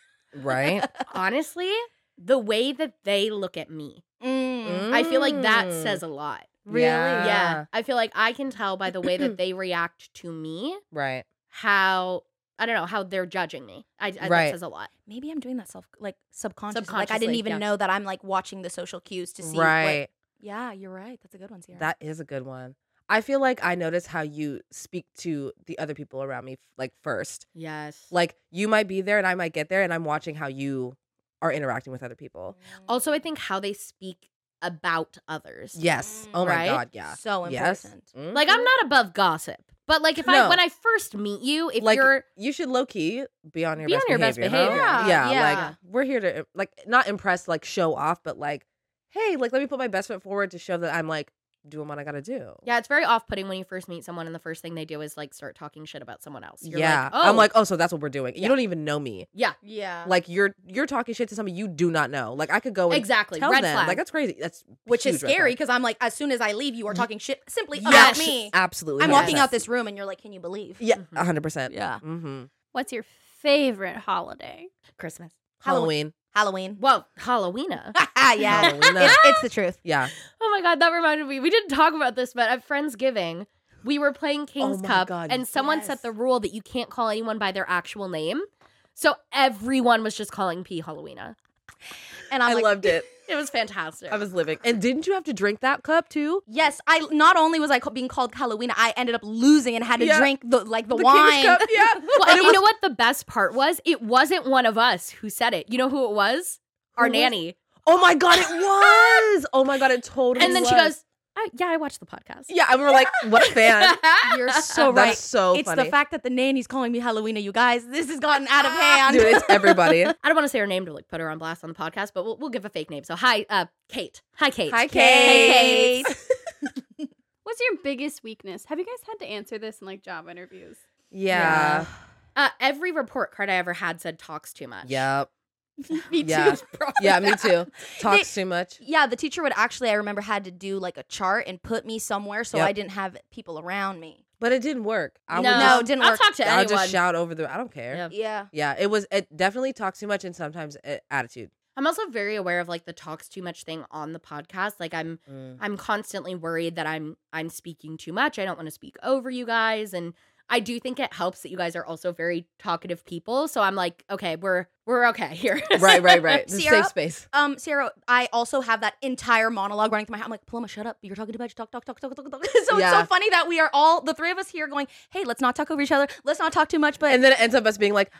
right. Honestly, the way that they look at me, Mm. I feel like that Mm. says a lot. Really? Yeah. Yeah. I feel like I can tell by the way that they react to me Right. how, I don't know, how they're judging me. I, I Right. That says a lot. Maybe I'm doing that self like subconsciously. Like I didn't Subconsciously, even yeah. know that I'm like watching the social cues to see. Right. What, yeah, you're right. That's a good one, Sierra. That is a good one. I feel like I notice how you speak to the other people around me, like first. Yes. Like you might be there and I might get there, and I'm watching how you are interacting with other people. Also, I think how they speak about others. Yes. Mm. Oh my Right? god. Yeah. So Yes. important. Mhm. Like, I'm not above gossip. But, like, if I, No. when I first meet you, if like you're, you should low key be on your Be best on your best behavior. huh? behavior. Yeah, Yeah. yeah. Like we're here to like not impress, like show off, but like, hey, like let me put my best foot forward to show that I'm like doing what I gotta do. yeah, it's very off putting when you first meet someone and the first thing they do is, like, start talking shit about someone else. You're yeah. like, oh. I'm like, oh, so that's what we're doing. Yeah. You don't even know me. yeah, Yeah. Like you're you're talking shit to somebody you do not know. Like I could go and exactly. tell Red them. flag. Like that's crazy. That's Which is huge red scary flag. because I'm like, as soon as I leave, you are talking shit simply about Yes, me. absolutely. I'm one hundred walking percent. out this room and you're like, can you believe? Yeah, Mhm. a hundred percent. Yeah. Mm-hmm. What's your favorite holiday? Christmas. Halloween. Halloween. Well, Halloweena. yeah. Halloween. It's, it's the truth. Yeah. Oh my god, that reminded me. We didn't talk about this, but at Friendsgiving, we were playing King's Oh my Cup, God, and someone yes. set the rule that you can't call anyone by their actual name. So everyone was just calling P Halloweena. And I'm I like, loved it. It was fantastic. I was living. And didn't you have to drink that cup too? yes, I not only was I ca- being called Halloween, I ended up losing and had to Yeah. drink the like the, The wine. King's Cup, yeah. well, and you know what the best part was? It wasn't one of us who said it. You know who it was? Our Who was- nanny. Oh my god, it was. Oh my god, it totally And then was. she goes, I, yeah, I watched the podcast. Yeah, and we were like, what a fan. You're so That's right. so it's funny. the fact that the nanny's calling me Halloween. You guys, this has gotten out of hand. Dude, it's everybody. I don't want to say her name to like put her on blast on the podcast, but we'll, we'll give a fake name. So hi, uh, Kate. Hi, Kate. Hi, Hey, Kate. Kate. What's your biggest weakness? Have you guys had to answer this in like job interviews? Yeah. Uh, every report card I ever had said talks too much. Yep. Me too. Yeah. Probably Yeah, me that. too. Talks too much. Yeah, the teacher would actually, I remember, had to do like a chart and put me somewhere so Yep. I didn't have people around me. But it didn't work. I no, would No, just, it didn't I'll work. talk to I'll anyone. just shout over the I don't care. Yeah. Yeah. Yeah, it was it definitely talks too much and sometimes uh, attitude. I'm also very aware of like the talks too much thing on the podcast. Like I'm Mm. I'm constantly worried that I'm I'm speaking too much. I don't want to speak over you guys, and I do think it helps that you guys are also very talkative people. So I'm like, okay, we're we're okay here. Right, right, right. This is Sierra? safe space. Um, Sierra, I also have that entire monologue running through my head. I'm like, Paloma, shut up. You're talking too much. Talk, talk, talk, talk, talk, talk. So it's Yeah. so funny that we are all, the three of us here going, hey, let's not talk over each other. Let's not talk too much. But And then it ends up us being like,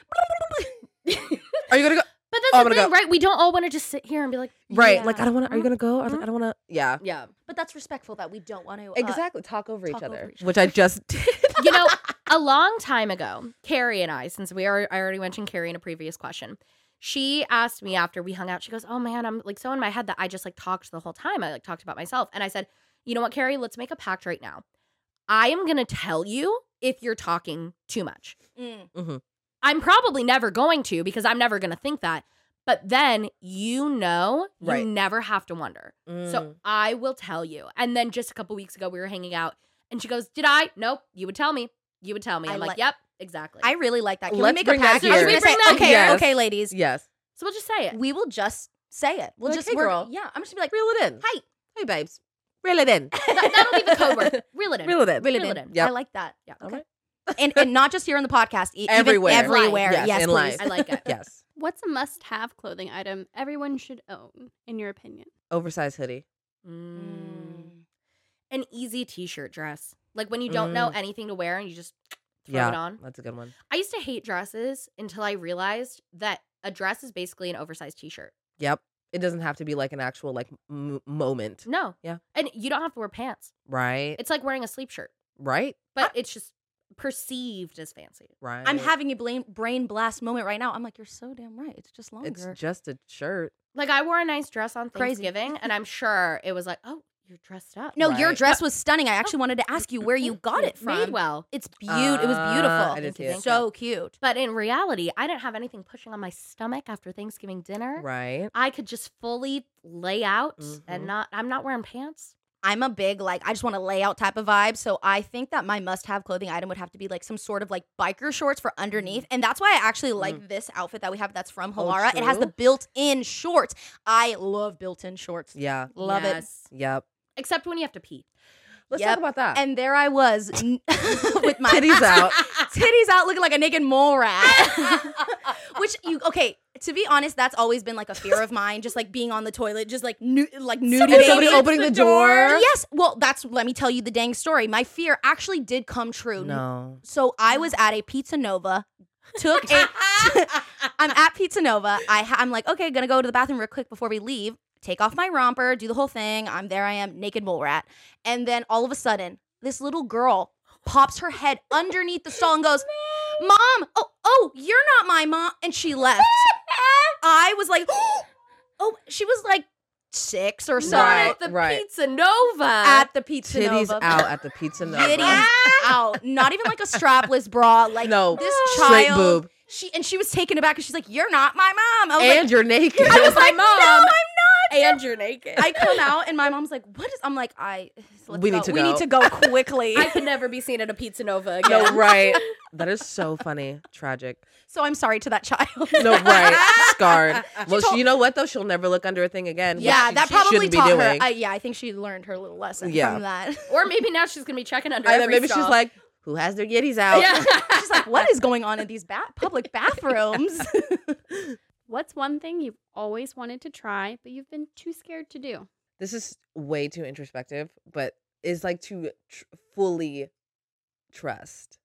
are you gonna go? But Oh, that's I'm the gonna thing, go. right? We don't all want to just sit here and be like, Right. Yeah. Like, I don't want to, are you going to go? I was like, Mhm. I don't want to. Yeah. yeah. but that's respectful that we don't want to. Uh, Exactly. Talk over talk each other, over each which I just did. You know, a long time ago, Carrie and I, since we are, I already mentioned Carrie in a previous question, she asked me after we hung out, she goes, oh man, I'm like so in my head that I just like talked the whole time. I like talked about myself. And I said, you know what, Carrie, let's make a pact right now. I am going to tell you if you're talking too much. Mm. I'm probably never going to because I'm never going to think that. But then you know, you Right. never have to wonder. So Mm. I will tell you. And then just a couple weeks ago, we were hanging out and she goes, did I? Nope. You would tell me. You would tell me. I I'm like, like- yep, exactly. I really like that. Can Let's we make bring a that pact? here. I was gonna Should we say, bring that okay, here? okay, ladies. Yes. so we'll just say it. We will just say it. We'll Like, just hey, we're- girl. Yeah, I'm just gonna be like, Reel it in. hi. Hey, babes. Reel it in. That, that'll be the code word. Reel it in. Reel it in. Reel it Reel in. it in. Yep. I like that. Yeah. Okay. And and not just here on the podcast. e- even Everywhere. everywhere. Yes, Yes, in please. life. I like it. Yes. What's a must-have clothing item everyone should own, in your opinion? Oversized hoodie. Mm. Mm. An easy t-shirt dress. Like when you don't know Mm. anything to wear and you just throw Yeah. it on. That's a good one. I used to hate dresses until I realized that a dress is basically an oversized t-shirt. Yep. It doesn't have to be like an actual like m- moment. No. Yeah. And you don't have to wear pants. Right. It's like wearing a sleep shirt, Right. but it's just perceived as fancy. Right. I'm having a brain brain blast moment right now. I'm like, you're so damn right. It's just longer. It's just a shirt. Like I wore a nice dress on Crazy. Thanksgiving and I'm sure it was like, oh, you're dressed up. No, your Right. dress was stunning. I actually wanted to ask you where you got it from. Made well. It's beautiful. It was Ah, beautiful. I did see it. So cute. But in reality, I didn't have anything pushing on my stomach after Thanksgiving dinner. Right. I could just fully lay out Mhm. and not, I'm not wearing pants. I'm a big, like, I just want to lay out type of vibe. So I think that my must have clothing item would have to be like some sort of like biker shorts for underneath. And that's why I actually like this outfit that we have that's from Oh, Halara. It has the true. built in shorts. I love built in shorts. Yeah. Love it. Yes. Yep. Except when you have to pee. Let's Yep. talk about that. And there I was n- with my Titties out. titties out looking like a naked mole rat. Which you okay, to be honest, that's always been like a fear of mine, just like being on the toilet, just like nu- like nudity. Somebody, somebody opens opening the the door. Yes. Well, that's let me tell you the dang story. My fear actually did come true. No. So I was at a Pizza Nova, took a I'm at Pizza Nova. I ha- I'm like, okay, gonna go to the bathroom real quick before we leave. Take off my romper, do the whole thing. I'm there. I am naked mole rat, and then all of a sudden, this little girl pops her head underneath the stall and goes, "Mom, oh, oh, you're not my mom," and she left. I was like, oh, she was like six or so Right. At the right. Pizza Nova. at the Pizza Titties Nova. out at the Pizza Nova. Titties out. Not even like a strapless bra. Like No, this straight child. boob. She and she was taken aback because she's like, "You're not my mom." I was And like, you're naked. I was like, "No, Mom. I'm not." And you're naked. I come out and my mom's like, "What is?" I'm like, "I let's We go. need to we go." need to go quickly." I could never be seen at a Pizza Nova again. No, right. That is so funny. Tragic. so I'm sorry to that child. No, right. Scarred. Well, told- she, you know what though? She'll never look under a thing again. Yeah, Which that she probably shouldn't be taught her. doing. Uh, yeah, I think she learned her little lesson Yeah. from that. Or maybe now she's gonna be checking under And then every maybe stall. she's like, "Who has their yitties out?" yeah. She's like, "What is going on in these ba- public bathrooms?" What's one thing you've always wanted to try, but you've been too scared to do? This is way too introspective, but is like to tr- fully trust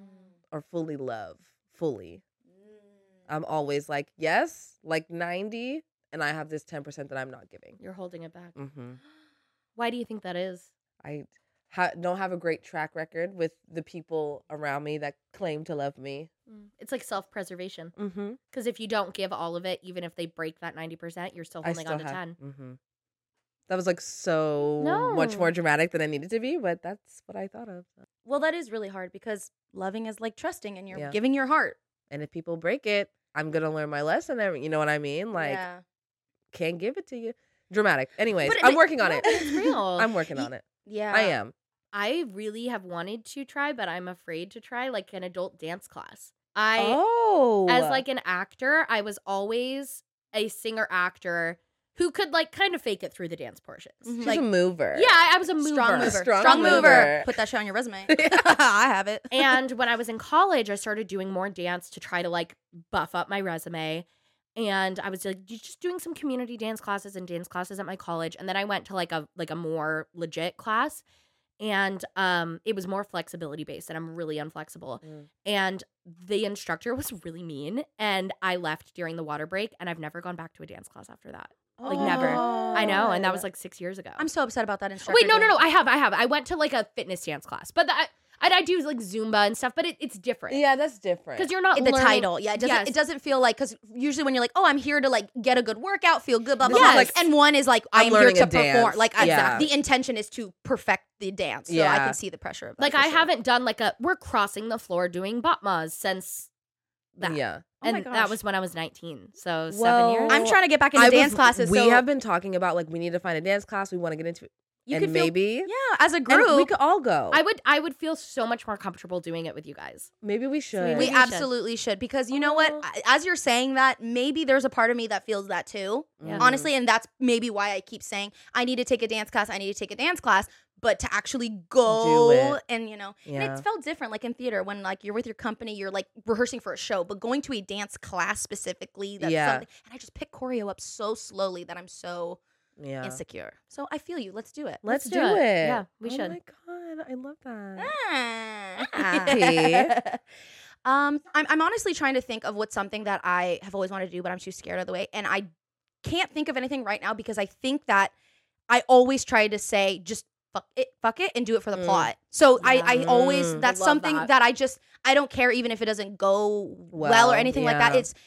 or fully love. Fully. I'm always like, yes, like ninety, and I have this ten percent that I'm not giving. You're holding it back. Mm-hmm. Why do you think that is? I ha- don't have a great track record with the people around me that claim to love me. It's like self-preservation. Mm-hmm. Because if you don't give all of it, even if they break that ninety percent, you're still I holding still on to have. ten. Mm-hmm. That was like so much No. more dramatic than I needed to be, but that's what I thought of. Well, that is really hard because loving is like trusting, and you're Yeah. giving your heart. And if people break it, I'm gonna learn my lesson. and- You know what I mean? Like, yeah. can't give it to you. Dramatic. Anyways, But it I'm ma- working on it. It's real. I'm working Y- on it. Yeah. I am. I really have wanted to try, but I'm afraid to try like an adult dance class. I, oh, as like an actor, I was always a singer actor who could like kind of fake it through the dance portions. Mhm. she's Like, a mover. yeah, I, I was a mover. Strong mover. Strong Strong, mover. mover. Put that shit on your resume. I have it. And when I was in college, I started doing more dance to try to like buff up my resume. And I was like just doing some community dance classes and dance classes at my college. And then I went to like a like a more legit class. And um it was more flexibility based, and I'm really unflexible. Mm. And the instructor was really mean, and I left during the water break, and I've never gone back to a dance class after that. Like, never. I know, and that was like six years ago. I'm so upset about that instructor. Wait, no, no, dude. no. I have, I have. I went to like a fitness dance class, but that I, I do like Zumba and stuff, but it, it's different. Yeah, that's different. because you're not The learning- title, yeah, it doesn't. Yes. It doesn't feel like because usually when you're like, oh, I'm here to like get a good workout, feel good, blah blah Yes. blah. Like, and one is like, I'm I'm, here learning to a perform. dance. Like, I- Yeah. the intention is to perfect the dance. So I Yeah. can see the pressure of that. Like for I sure. haven't done like a we're crossing the floor doing batmas since that. Yeah. Oh my and that gosh. was when I was nineteen. So Well, seven years. I'm trying to get back into I dance was- classes. We so have been talking about like we need to find a dance class. We want to get into it, you and could feel, maybe yeah, as a and group. we could all go. I would I would feel so much more comfortable doing it with you guys. maybe we should. we we Maybe we should. absolutely should because you know what? Oh. I- As you're saying that, maybe there's a part of me that feels that too. Yeah. Honestly, and that's maybe why I keep saying I need to take a dance class. I need to take a dance class, but to actually go Do it. and you know, and Yeah. it felt different. Like in theater, when like you're with your company, you're like rehearsing for a show, but going to a dance class specifically, that's Yeah. something. And I just pick choreo up so slowly that I'm so yeah. insecure. So I feel you. Let's do it. Let's, Let's do, do it. it. Yeah, we oh should. my god, I love that. Ah. um, I'm I'm honestly trying to think of what's something that I have always wanted to do, but I'm too scared of the way, and I can't think of anything right now because I think that I always try to say just fuck it, fuck it, and do it for the Mm. plot. So I I Yeah. always Mm. that's I love something that. that. I just I don't care even if it doesn't go well, Well, or anything like that. yeah. It's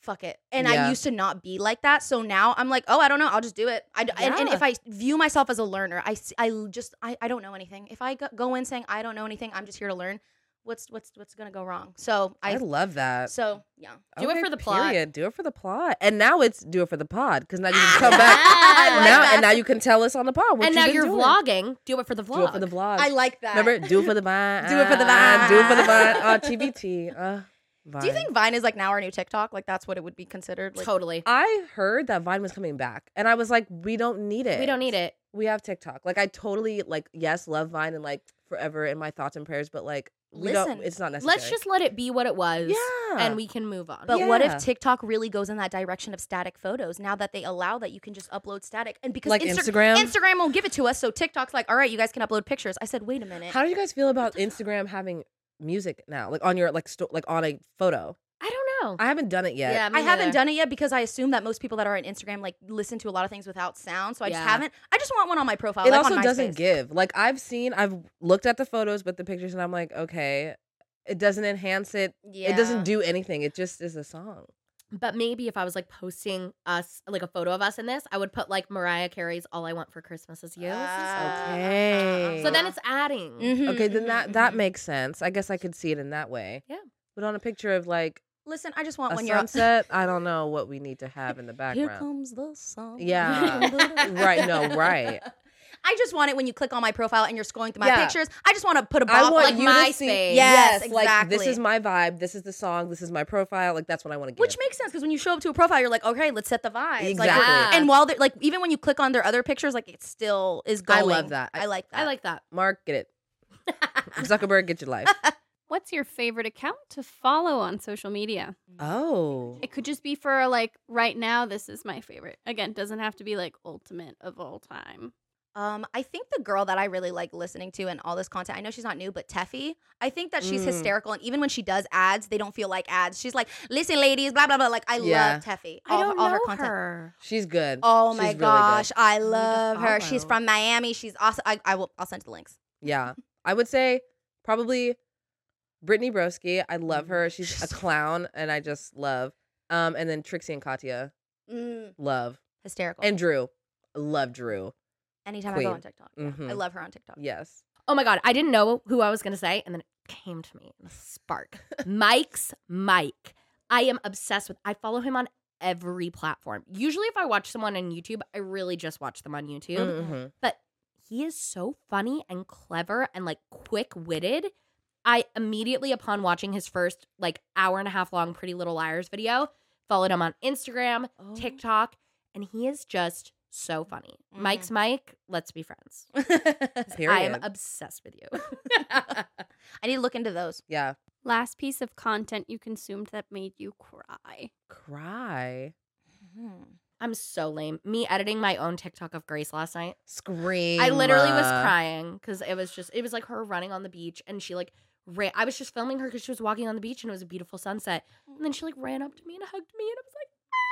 fuck it. And Yeah. I used to not be like that. So now I'm like, oh, I don't know. I'll just do it. I, d- and, and Yeah. if I view myself as a learner, I, s- I l- just, I, I don't know anything. If I go, go in saying I don't know anything, I'm just here to learn. What's, what's, what's going to go wrong? So I I, love that. so yeah. Do it for the plot. Period. Do it for the plot. And now it's do it for the pod because now you can Ah, come back I like now, that. and now you can tell us on the pod what and you've now been you're doing. vlogging. Do it for the vlog. Do it for the vlog. I like that. Remember, do it for the vine. Do it for the Ah, Do it for the vine. vine. Oh, T B T. Uh, Do you Vine. think Vine is like now our new TikTok? Like that's what it would be considered? Like, Totally. I heard that Vine was coming back, and I was like, we don't need it. We don't need it. We have TikTok. Like, I totally like, yes, love Vine and like forever in my thoughts and prayers, but like, we Listen, don't. It's not necessary. Let's just let it be what it was. yeah, And we can move on. But what Yeah. if TikTok really goes in that direction of static photos now that they allow that you can just upload static? And because like Insta- Instagram. Instagram won't give it to us, so TikTok's like, all right, you guys can upload pictures. I said, wait a minute. How do you guys feel about Instagram having music now, like on your like sto- like on a photo? I don't know. I haven't done it yet. Yeah, me I haven't neither. done it yet because I assume that most people that are on Instagram like listen to a lot of things without sound. So I just Yeah. haven't. I just want one on my profile. It like also on doesn't MySpace. give. Like I've seen, I've looked at the photos, but the pictures, and I'm like, okay, it doesn't enhance it. Yeah. It doesn't do anything. It just is a song. But maybe if I was like posting us, like a photo of us in this, I would put like Mariah Carey's "All I Want for Christmas Is You." Ah. Okay. So then it's adding. Mhm, Okay, then mhm, that that mhm. makes sense. I guess I could see it in that way. Yeah. But on a picture of like Listen, I just want a when you're sunset, I don't know what we need to have in the Here background. comes the sun. Yeah. Right, no, right. I just want it when you click on my profile and you're scrolling through my Yeah. pictures. I just want to put a I bob want like you MySpace. to see. Yes, like this exactly. is my vibe. This is the song. This is my profile. Like that's what I want to get. Which makes sense because when you show up to a profile, you're like, okay, let's set the vibe. Exactly. Yeah. and while they're like, even when you click on their other pictures, like it still is going. I love that. I, like that. I like that. Mark, get it. Zuckerberg, get your life. What's your favorite account to follow on social media? Oh. It could just be for like right now, this is my favorite. Again, doesn't have to be like ultimate of all time. Um, I think the girl that I really like listening to and all this content, I know she's not new, but Teffy, I think that she's Mm. hysterical. And even when she does ads, they don't feel like ads. She's like, listen, ladies, blah, blah, blah. Like, I Yeah. love Teffy. I All, don't all know her content. her. She's good. Oh She's my really good. gosh, I to love her. She's follow. from Miami. She's awesome. I, I will. I'll send you the links. Yeah. I would say probably Brittany Broski. I love her. She's a clown and I just love. Um, and then Trixie and Katya. Mm, Love. hysterical. And Drew. Love Drew. Anytime I Queen. go on TikTok, Yeah, Mhm. I love her on TikTok. Yes. Oh my God. I didn't know who I was going to say. And then it came to me in a spark. Mike's Mike. I am obsessed with, I follow him on every platform. Usually if I watch someone on YouTube, I really just watch them on YouTube. Mm-hmm. But he is so funny and clever and like quick-witted. I immediately, upon watching his first like hour and a half long Pretty Little Liars video, followed him on Instagram, Oh. TikTok, and he is just so funny. Mhm. Mike's Mike, let's be friends. Period. I am obsessed with you. I need to look into those. yeah. Last piece of content you consumed that made you cry. Cry. Mhm. I'm so lame. Me editing my own TikTok of Grace last night. Scream. I literally was crying because it was just, it was like her running on the beach and she like ran. I was just filming her because she was walking on the beach and it was a beautiful sunset. And then she like ran up to me and hugged me and I was like,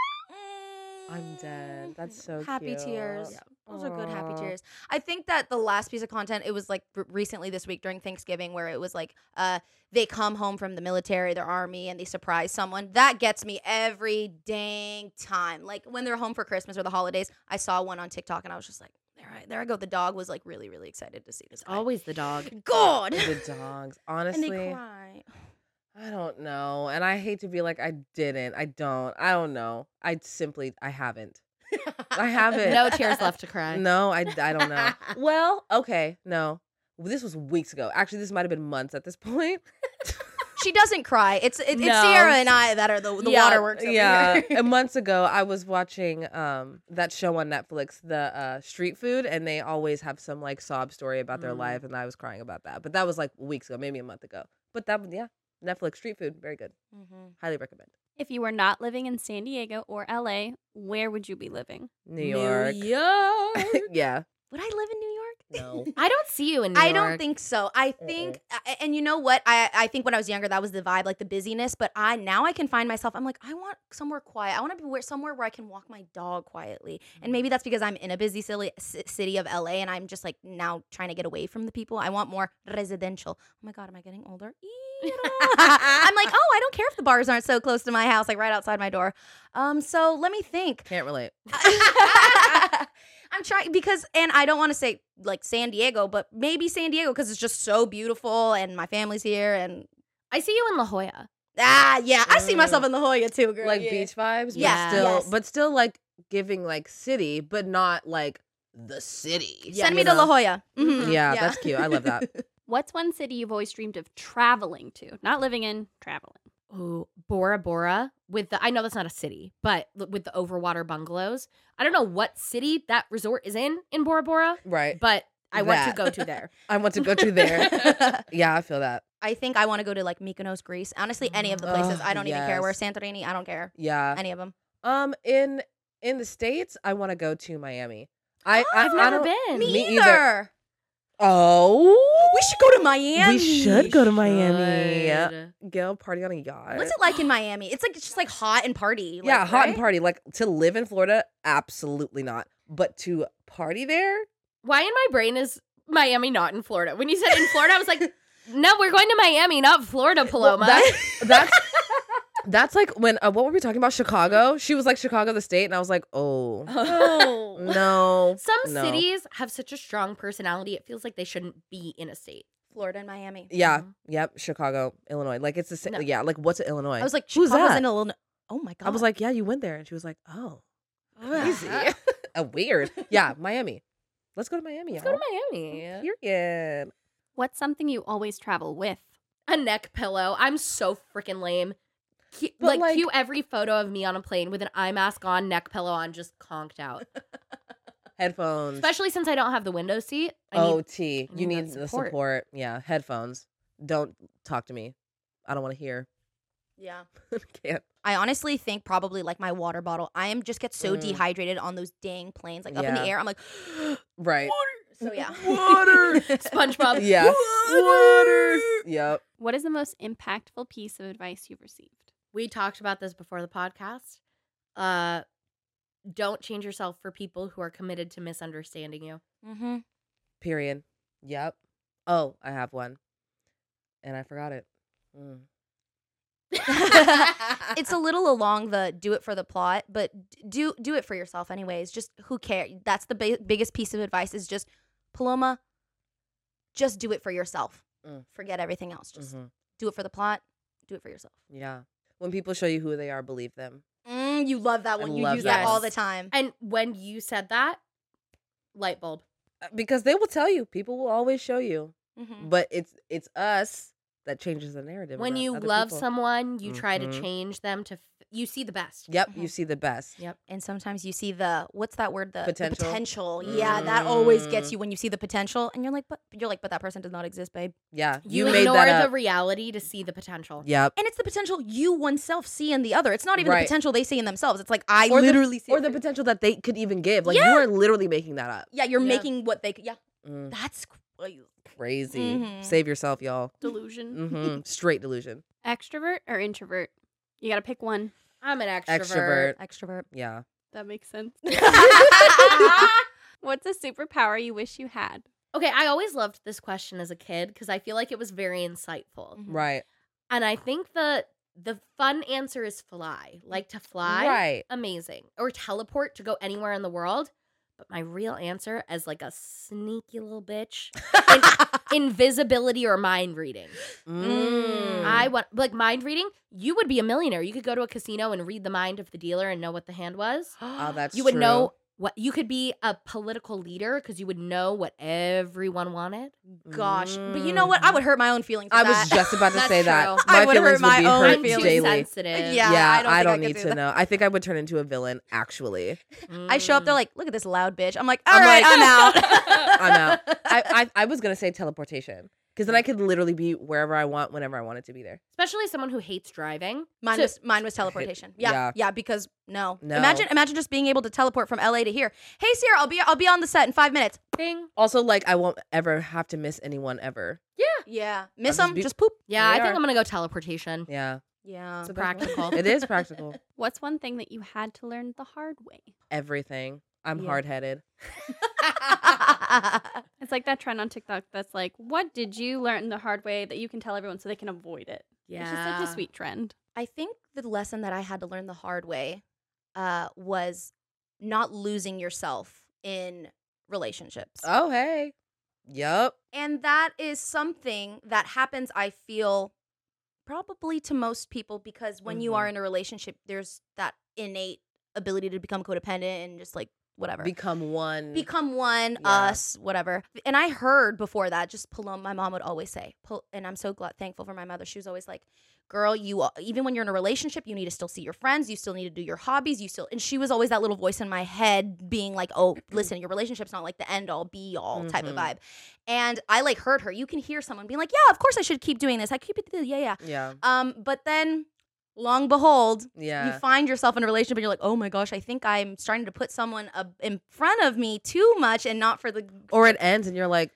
I'm dead. That's so happy cute. tears. Yeah. Those are good happy Aw. tears. I think that the last piece of content, it was like r- recently this week during Thanksgiving, where it was like uh they come home from the military, their army, and they surprise someone. That gets me every dang time. Like when they're home for Christmas or the holidays, I saw one on TikTok and I was just like, there I there I go. The dog was like really really excited to see this guy. always the dog. God. The dogs. And Honestly. they cry. I don't know. And I hate to be like, I didn't. I don't. I don't know. I simply, I haven't. I haven't. No tears left to cry. No, I, I don't know. Well, okay. No. This was weeks ago. Actually, this might have been months at this point. She doesn't cry. It's it, it's No. Sierra and I that are the the Yeah, waterworks. Over Yeah. here. And months ago, I was watching um that show on Netflix, the uh, Street Food, and they always have some like sob story about their Mm. life, and I was crying about that. But that was like weeks ago, maybe a month ago. But that, yeah, Netflix Street Food, very good. Mhm. Highly recommend. If you were not living in San Diego or L A, where would you be living? New York. New York. Yeah. Would I live in New York? No. I don't see you in New I York. don't think so. I think, a- and you know what? I I think when I was younger, that was the vibe, like the busyness. But I now I can find myself. I'm like, I want somewhere quiet. I want to be where somewhere where I can walk my dog quietly. And maybe that's because I'm in a busy city, c- city of L A, and I'm just like now trying to get away from the people. I want more residential. Oh my god, am I getting older? Eee. at all. I'm like, oh, I don't care if the bars aren't so close to my house, like right outside my door. Um, so let me think. Can't relate. I'm trying because, and I don't want to say like San Diego, but maybe San Diego because it's just so beautiful and my family's here. And I see you in La Jolla. ah, yeah, I see Mm. myself in La Jolla too, girl. Like yeah. beach vibes, but Yeah, still, yes. but still like giving like city, but not like the city. Send me you to La know? Jolla. Mhm. Yeah, that's cute. I love that. What's one city you've always dreamed of traveling to? Not living in, traveling. Ooh, Bora Bora with the I know that's not a city, but l- with the overwater bungalows. I don't know what city that resort is in in Bora Bora, Right. but I want to That. go to there. I want to go to there. Yeah, I feel that. I think I want to go to like Mykonos, Greece. Honestly, any of the places. Ugh, I don't even care. Where yes. Santorini, I don't care. Yeah. Any of them. Um, in in the States, I want to go to Miami. I, I I've I never don't- been. Me Me either. either. Oh, We should go to Miami. We should go to Miami. Should. Go party on a yacht. What's it like in Miami? It's like it's just like hot and party. yeah, like, hot and right? party. Like to live in Florida, absolutely not. But to party there, Why in my brain is Miami not in Florida? When you said in Florida, I was like, no, we're going to Miami, not Florida, Paloma. Well, that's that's that's like when uh, what were we talking about? Chicago. She was like Chicago, the state, and I was like, oh oh. no. Some no. cities have such a strong personality. It feels like they shouldn't be in a state. Florida and Miami. Yeah. Mhm. Yep. Chicago, Illinois. Like it's the same. No. Yeah. Like what's Illinois? I was like, Who's Chicago's that? in Illinois. Oh my god. I was like, yeah, you went there, and she was like, oh, crazy. Ugh. uh, weird. Yeah, Miami. Let's go to Miami. Let's y'all. go to Miami. Period. What's something you always travel with? A neck pillow. I'm so freaking lame. Cu- But, like, like- cue every photo of me on a plane with an eye mask on, neck pillow on, just conked out. Headphones. Especially since I don't have the window seat. I O need- T. I You need need that the support. support. Yeah. Headphones. Don't talk to me. I don't want to hear. yeah. Can't. I honestly think probably like my water bottle. I am just get so Mm. dehydrated on those dang planes, like up in the Yeah. air. I'm like, Right. so yeah. Water. SpongeBob. Yeah. Water. Yep. What is the most impactful piece of advice you've received? We talked about this before the podcast. Uh, don't change yourself for people who are committed to misunderstanding you. Mm-hmm. Period. Yep. Oh, I have one. And I forgot it. Mm. It's a little along the do it for the plot, but d- do do it for yourself anyways. Just who cares? That's the bi- biggest piece of advice is just Paloma, just do it for yourself. Mm. Forget everything else. Just Mhm. do it for the plot. Do it for yourself. Yeah. When people show you who they are, believe them. Mm, you love that I one. You love use that that all one. the time. And when you said that, light bulb. Uh, Because they will tell you. People will always show you. Mhm. But it's it's us that changes the narrative. When about you other love people. someone, you try to Mhm. change them to. F- you see the best. Yep, Mhm. you see the best. Yep. And sometimes you see the what's that word? The the Potential. potential. Yeah, that always gets Mm. you when you see the potential, and you're like, but you're like, but that person does not exist, babe. Yeah, You, you, made ignore that the up. reality to see the potential. Yep. And it's the potential you oneself see in the other. It's not even Right. the potential they see in themselves. It's like I Or the- literally see Or it the for- potential that they could even give. Like Yeah. you are literally making that up. Yeah, you're Yeah. making what they. Yeah, Mm, that's crazy. crazy. Mhm. Save yourself, y'all. Delusion. hmm Straight delusion. Extrovert or introvert? You got to pick one. I'm an extrovert. Extrovert. Extrovert. Yeah. That makes sense. What's a superpower you wish you had? Okay, I always loved this question as a kid because I feel like it was very insightful. Mhm. Right. And I think the the fun answer is fly. Like to fly, Right. amazing. Or teleport to go anywhere in the world. But my real answer as like a sneaky little bitch, in- invisibility or mind reading. Mm. I want like mind reading. You would be a millionaire. You could go to a casino and read the mind of the dealer and know what the hand was. Oh, that's you would true. know what you could be a political leader because you would know what everyone wanted. Gosh, but you know what? I would hurt my own feelings. I with was that. just about to That's say that. true. My I would feelings hurt my would be own hurt I'm too feelings. daily. sensitive. Yeah, Yeah, I don't I think don't I could need do to that. know. I think I would turn into a villain, actually. I show up there Mm. like, look at this loud bitch. I'm like, all I'm right, like- I'm out. I'm out. I, I, I was going to say teleportation because then I could literally be wherever I want, whenever I wanted to be there. Especially someone who hates driving. Mine So- was mine was teleportation. Yeah, Yeah. yeah, because no. No. Imagine imagine just being able to teleport from L A to here. Hey Sierra, I'll be I'll be on the set in five minutes. Bing. Also, like, I won't ever have to miss anyone ever. Yeah, miss just them, be- just poop. Yeah, They I think are. I'm gonna go teleportation. Yeah. Yeah, It's practical. It is practical. What's one thing that you had to learn the hard way? Everything. I'm Yeah. hard headed. It's like that trend on TikTok that's like, what did you learn the hard way that you can tell everyone so they can avoid it? Yeah. It's just such a sweet trend. I think the lesson that I had to learn the hard way uh, was not losing yourself in relationships. Oh, hey. Yup. And that is something that happens, I feel, probably to most people, because when you Mhm. are in a relationship, there's that innate ability to become codependent and just like whatever. Become one. Become one, Yeah. us, whatever. And I heard before that, just Paloma, my mom would always say, Pal- and I'm so glad, thankful for my mother. She was always like, girl, you, even when you're in a relationship, you need to still see your friends. You still need to do your hobbies. You still, and she was always that little voice in my head being like, oh, listen, your relationship's not like the end all be all type of Mhm. vibe. And I like heard her. You can hear someone being like, yeah, of course I should keep doing this. I keep it, yeah, yeah. Yeah. Um, but then long behold, Yeah. you find yourself in a relationship and you're like, oh my gosh, I think I'm starting to put someone uh, in front of me too much and not for the. Or it ends and you're like,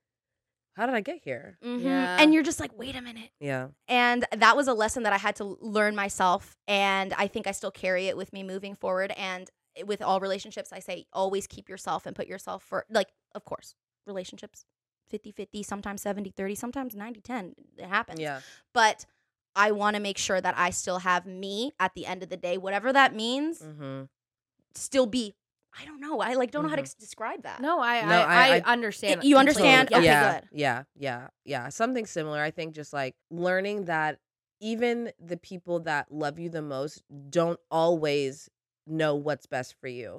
how did I get here? Mhm. Yeah. And you're just like, wait a minute. Yeah. And that was a lesson that I had to learn myself. And I think I still carry it with me moving forward. And with all relationships, I say always keep yourself and put yourself for, like, of course, relationships fifty-fifty, sometimes seventy-thirty, sometimes ninety-ten. It happens. Yeah. But I want to make sure that I still have me at the end of the day, whatever that means, Mm-hmm. still be, I don't know. I like don't know how to Mhm. ex- describe that. No, I, No, I, I- I, I- understand. You understand? completely. Okay, yeah, good. Yeah, yeah, yeah. Something similar. I think just like learning that even the people that love you the most don't always know what's best for you.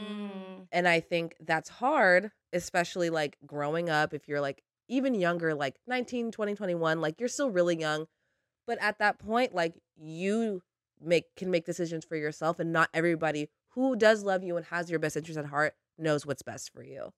Mm. And I think that's hard, especially like growing up. If you're like even younger, like nineteen, twenty, twenty-one, like you're still really young. But at that point, like you make can make decisions for yourself, and not everybody who does love you and has your best interest at heart knows what's best for you.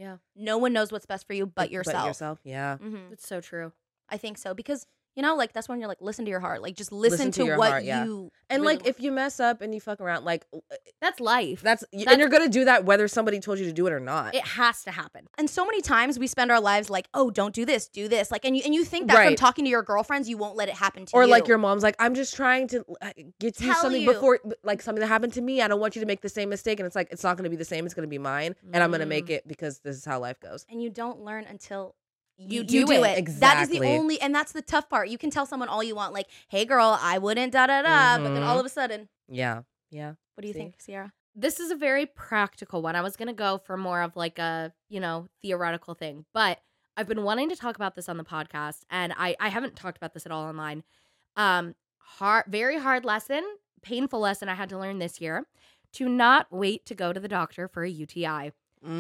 No one knows what's best for you but yourself. But yourself, yeah. Mhm. It's so true. I think so because you know, like that's when you're like, listen to your heart. Like, just listen, Listen to to, your what heart, yeah. you And really like if you mess up and you fuck around, like That's life. that's, That's- and you're gonna do that whether somebody told you to do it or not. It has to happen. And so many times we spend our lives like, oh, don't do this, do this. Like, and you and you think that from Right. talking to your girlfriends, you won't let it happen to Or you. like your mom's like, I'm just trying to uh, get you Tell something you. before, like something that happened to me. I don't want you to make the same mistake. And it's like, it's not going to be the same. It's going to be mine. And I'm going to make Mm. it because this is how life goes. and you don't learn until You you, do you do it. it. That is the Exactly. only, and that's the tough part. You can tell someone all you want, like, hey, girl, I wouldn't da da da. But then Mhm. all of a sudden, Yeah. Yeah. what do you See? think, Sierra? This is a very practical one. I was going to go for more of like a, you know, theoretical thing, but I've been wanting to talk about this on the podcast and I, I haven't talked about this at all online. Um, hard, very hard lesson, painful lesson I had to learn this year to not wait to go to the doctor for a U T I.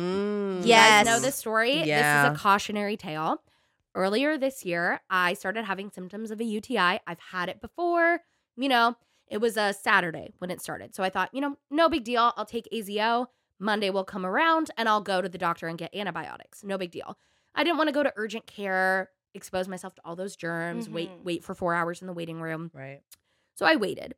Mm. You Yes. guys know this story? Yeah. This is a cautionary tale. Earlier this year, I started having symptoms of a U T I. I've had it before. You know, it was a Saturday when it started. So I thought, you know, no big deal. I'll take A Z O. Monday will come around and I'll go to the doctor and get antibiotics. No big deal. I didn't want to go to urgent care, expose myself to all those germs, wait, Mhm. wait for four hours in the waiting room. Right. So I waited.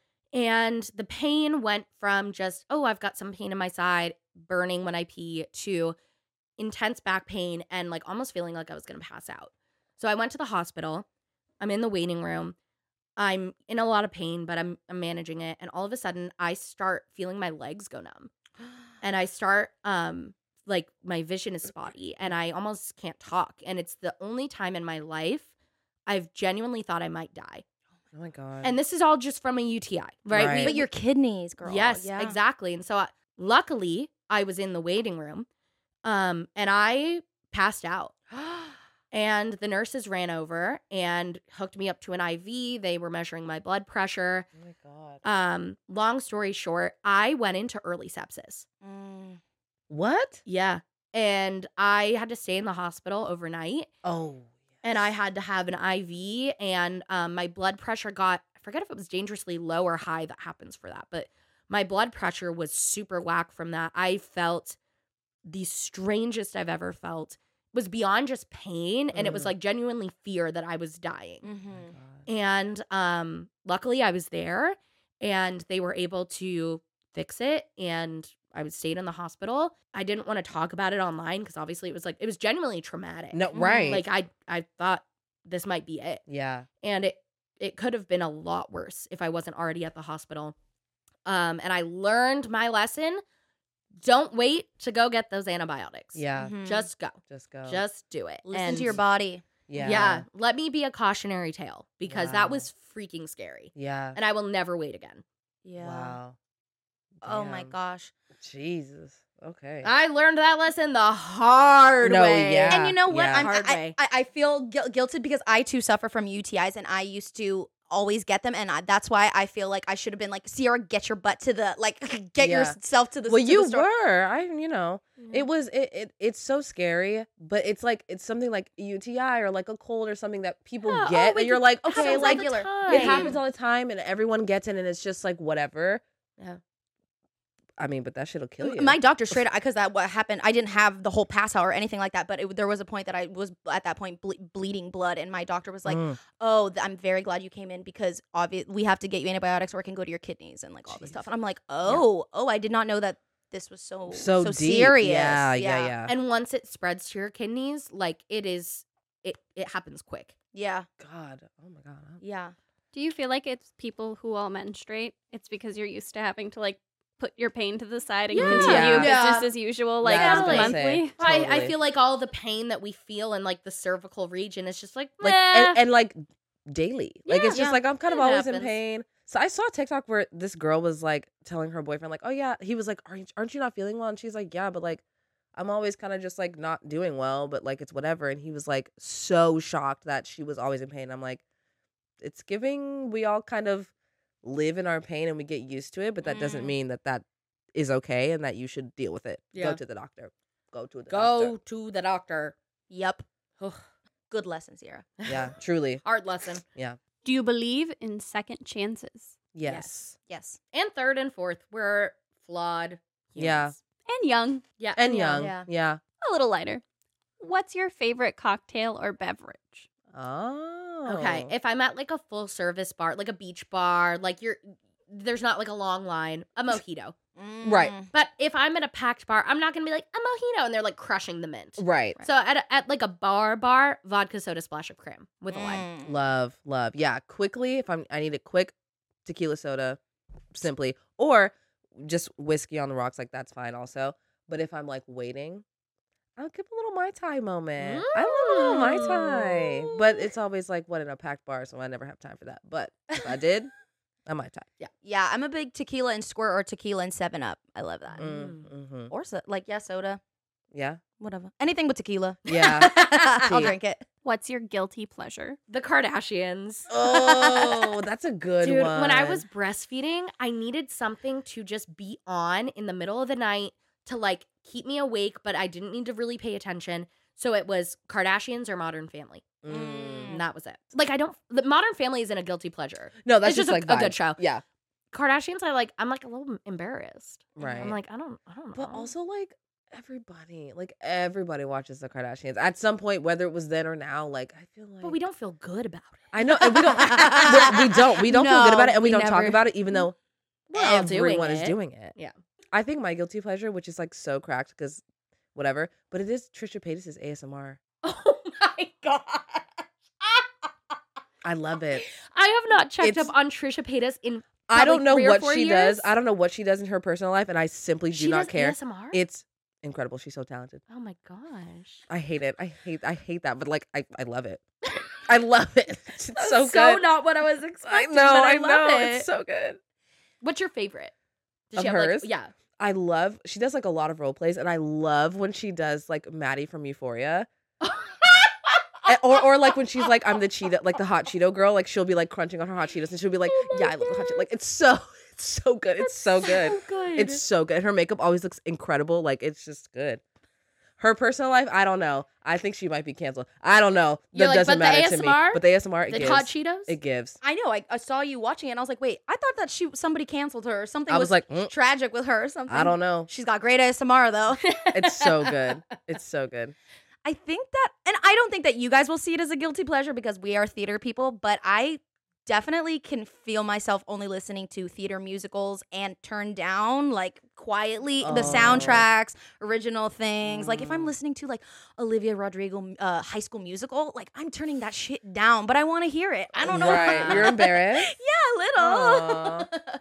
And the pain went from just, oh, I've got some pain in my side, burning when I pee, to intense back pain and like almost feeling like I was going to pass out. So I went to the hospital. I'm in the waiting room. I'm in a lot of pain, but I'm, I'm managing it. And all of a sudden, I start feeling my legs go numb. And I start, um, like, my vision is spotty and I almost can't talk. And it's the only time in my life I've genuinely thought I might die. Oh my God. And this is all just from a U T I, right? Right. We- But your kidneys, girl. Yes, yeah. exactly. And so I, luckily, I was in the waiting room um, and I passed out. And the nurses ran over and hooked me up to an I V. They were measuring my blood pressure. oh my God. Um, long story short, I went into early sepsis. Mm. What? Yeah. And I had to stay in the hospital overnight. Oh. And I had to have an I V, and um, my blood pressure got, I forget if it was dangerously low or high that happens for that, but my blood pressure was super whack from that. I felt the strangest I've ever felt. It was beyond just pain, and it was Mm. like genuinely fear that I was dying. Oh my Mhm. God. And um, luckily I was there, and they were able to fix it, and I was stayed in the hospital. I didn't want to talk about it online because obviously it was like, it was genuinely traumatic. No, right. Like I, I thought this might be it. yeah. And it it could have been a lot worse if I wasn't already at the hospital. Um, and I learned my lesson. don't wait to go get those antibiotics. Yeah. Mhm. Just go. Just go. Just do it. listen And to your body. yeah. Yeah. Let me be a cautionary tale because Wow. that was freaking scary. Yeah. And I will never wait again. Yeah. Wow. Oh my Damn. gosh. Jesus. Okay. I learned that lesson the hard No, way. yeah. And you know what? yeah. I'm, Hard I, way. I, I feel guil- guilted because I too suffer from U T Is and I used to always get them. And I, that's why I feel like I should have been like, Sierra, get your butt to the, like, get Yeah. yourself to the Well, to you the store. were. I, you know, it was. It, it. It's so scary, but it's like it's something like U T I or like a cold or something that people Yeah, oh, get, we and you're can- like, Happens okay, all like the regular. time. it happens all the time, and everyone gets it, and it's just like whatever. Yeah. I mean, but that shit'll kill you. My doctor straight up, because that what happened, I didn't have the whole pass out or anything like that, but it, there was a point that I was at that point ble- bleeding blood, and my doctor was like, Mm. "Oh, th- I'm very glad you came in because obvi- we have to get you antibiotics, or it can go to your kidneys and like all this stuff." And I'm like, "Oh, oh, I did not know that this was so so so deep. serious." Yeah, yeah, yeah. And once it spreads to your kidneys, like it is, it it happens quick. yeah, God. Oh my God. yeah. Do you feel like it's people who all menstruate? It's because you're used to having to like put your pain to the side and Yeah. continue Yeah. business as usual, like Yeah, I was gonna monthly. say. I, I Totally. feel like all the pain that we feel in like the cervical region is just like, Like meh. and, and like daily. Like it's Yeah. just like I'm kind of It always in happens. pain. So I saw a TikTok where this girl was like telling her boyfriend, like, oh yeah, he was like, Are you, aren't you not feeling well? And she's like, yeah, but like I'm always kind of just like not doing well, but like it's whatever. And he was like so shocked that she was always in pain. I'm like, it's giving. We all kind of live in our pain and we get used to it, but that doesn't Mm. mean that that is okay and that you should deal with it. Yeah. Go to the doctor. Go to the go doctor. to the doctor. Yep. Ugh. Good lesson, Sierra. Yeah, truly. Hard lesson. Do you believe in second chances? Yes. Yes. And third and fourth, we're flawed humans. Yeah. And young, Yeah. And young. Yeah. Yeah. a little lighter. What's your favorite cocktail or beverage? Oh. Okay. If I'm at like a full service bar, like a beach bar, like you're there's not like a long line, a mojito. Right. Mm. But if I'm at a packed bar, I'm not gonna be like a mojito and they're like crushing the mint. Right. So at a, at like a bar bar, vodka soda splash of cream with a lime. Mm. Love, love. Yeah, quickly. If I'm, I need a quick tequila soda, simply, or just whiskey on the rocks. Like that's fine, also. But if I'm like waiting, I'll give a little Mai Tai moment. I love a little Mai Tai, but it's always like what in a packed bar, so I never have time for that. But if I did, a Mai Tai. Yeah. Yeah, I'm a big tequila and squirt or tequila and seven up. I love that. Mm, mm-hmm. Or so, like yeah, soda, Yeah. whatever. Anything but tequila. Yeah. I'll Tea. drink it. What's your guilty pleasure? The Kardashians. Oh, that's a good Dude, one. when I was breastfeeding, I needed something to just be on in the middle of the night to like keep me awake, but I didn't need to really pay attention. So it was Kardashians or Modern Family. Mm. And that was it. Like I don't the Modern Family isn't a guilty pleasure. No, that's It's just a- like a good vibes. show. Yeah. Kardashians, I like I'm like a little embarrassed. Right. I'm like, I don't I don't know. But also, like, everybody, like, everybody watches the Kardashians at some point, whether it was then or now. Like, I feel like. But we don't feel good about it. I know. And we don't. we, we don't. We don't feel good No, about it. And we, we don't talk never- about it, even though We're all doing everyone is it. doing it. Yeah. I think my guilty pleasure, which is like so cracked because whatever, but it is Trisha Paytas' A S M R. Oh my god. I love it. I have not checked It's- up on Trisha Paytas in I don't probably know three or what four she years. does. I don't know what she does in her personal life, and I simply do she not does care. A S M R? It's incredible. She's so talented. Oh my gosh. I hate it. I hate. I hate that. But like, I, I love it. I love it. It's That's so so good. not what I was I expecting. know. but I, I love know. It. It's so good. What's your favorite? Does Of she have, like- hers? yeah. I love. She does like a lot of role plays, and I love when she does like Maddie from Euphoria. And- or, or like when she's like, I'm the Cheeto, like the hot Cheeto girl. Like she'll be like crunching on her hot Cheetos, and she'll be like, Oh my yeah, I love the hot Cheetos. God. Like it's so, it's so good. It's so good. So good. It's so good. Her makeup always looks incredible. Like it's just good. Her personal life, I don't know. I think she might be canceled. I don't know. You're That like, doesn't but the matter A S to M me. R? But the A S M R, it the gives. hot Cheetos? It gives. I know. I, I saw you watching it, and I was like, wait, I thought that she somebody canceled her or something. I was like, mm, tragic with her or something. I don't know. She's got great A S M R though. It's so good. It's so good. I think that, and I don't think that you guys will see it as a guilty pleasure because we are theater people, but I definitely can feel myself only listening to theater musicals and turn down, like, quietly the Oh. soundtracks, original things. Like, if I'm Mm. listening to, like, Olivia Rodrigo uh, High School Musical, like, I'm turning that shit down, but I want to hear it. I don't know. Right. You're embarrassed? Yeah, a little. Aw.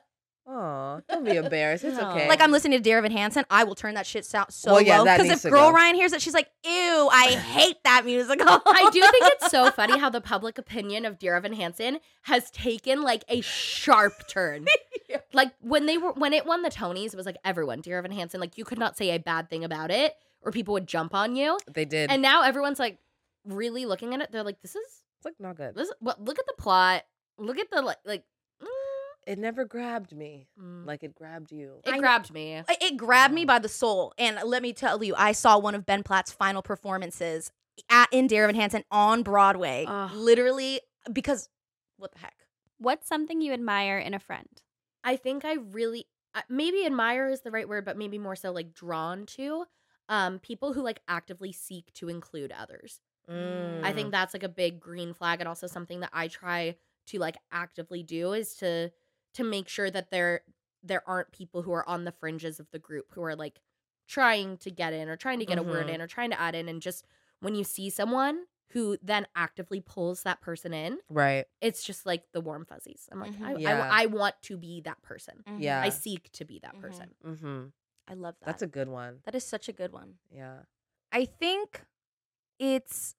Aw, don't be embarrassed. It's No. okay. Like I'm listening to Dear Evan Hansen, I will turn that shit so, so Well, yeah, low. that Because needs if to girl go. Ryan hears it, she's like, ew, I hate that musical. I do think it's so funny how the public opinion of Dear Evan Hansen has taken like a sharp turn. Yeah. Like when they were when it won the Tonys, it was like everyone, Dear Evan Hansen, like you could not say a bad thing about it or people would jump on you. they did. And now everyone's like really looking at it. They're like, this is it's like not good. this what look at the plot. Look at the like like mm, It never grabbed me mm. like it grabbed you. it I- grabbed me. It- It grabbed me by the soul. And let me tell you, I saw one of Ben Platt's final performances at in Dear Evan Hansen on Broadway. Ugh. Literally, because what the heck? What's something you admire in a friend? I think I really uh, maybe admire is the right word, but maybe more so like drawn to um people who like actively seek to include others. Mm. I think that's like a big green flag and also something that I try to like actively do is to to make sure that there there aren't people who are on the fringes of the group who are like trying to get in or trying to get a word Mhm. in or trying to add in, and just when you see someone who then actively pulls that person in, right. it's just like the warm fuzzies. I'm like, Mhm. I, Yeah. I, I want to be that person. Yeah. I seek to be that Mhm. person. Mm-hmm. I love that. That's a good one. that is such a good one. Yeah. I think it's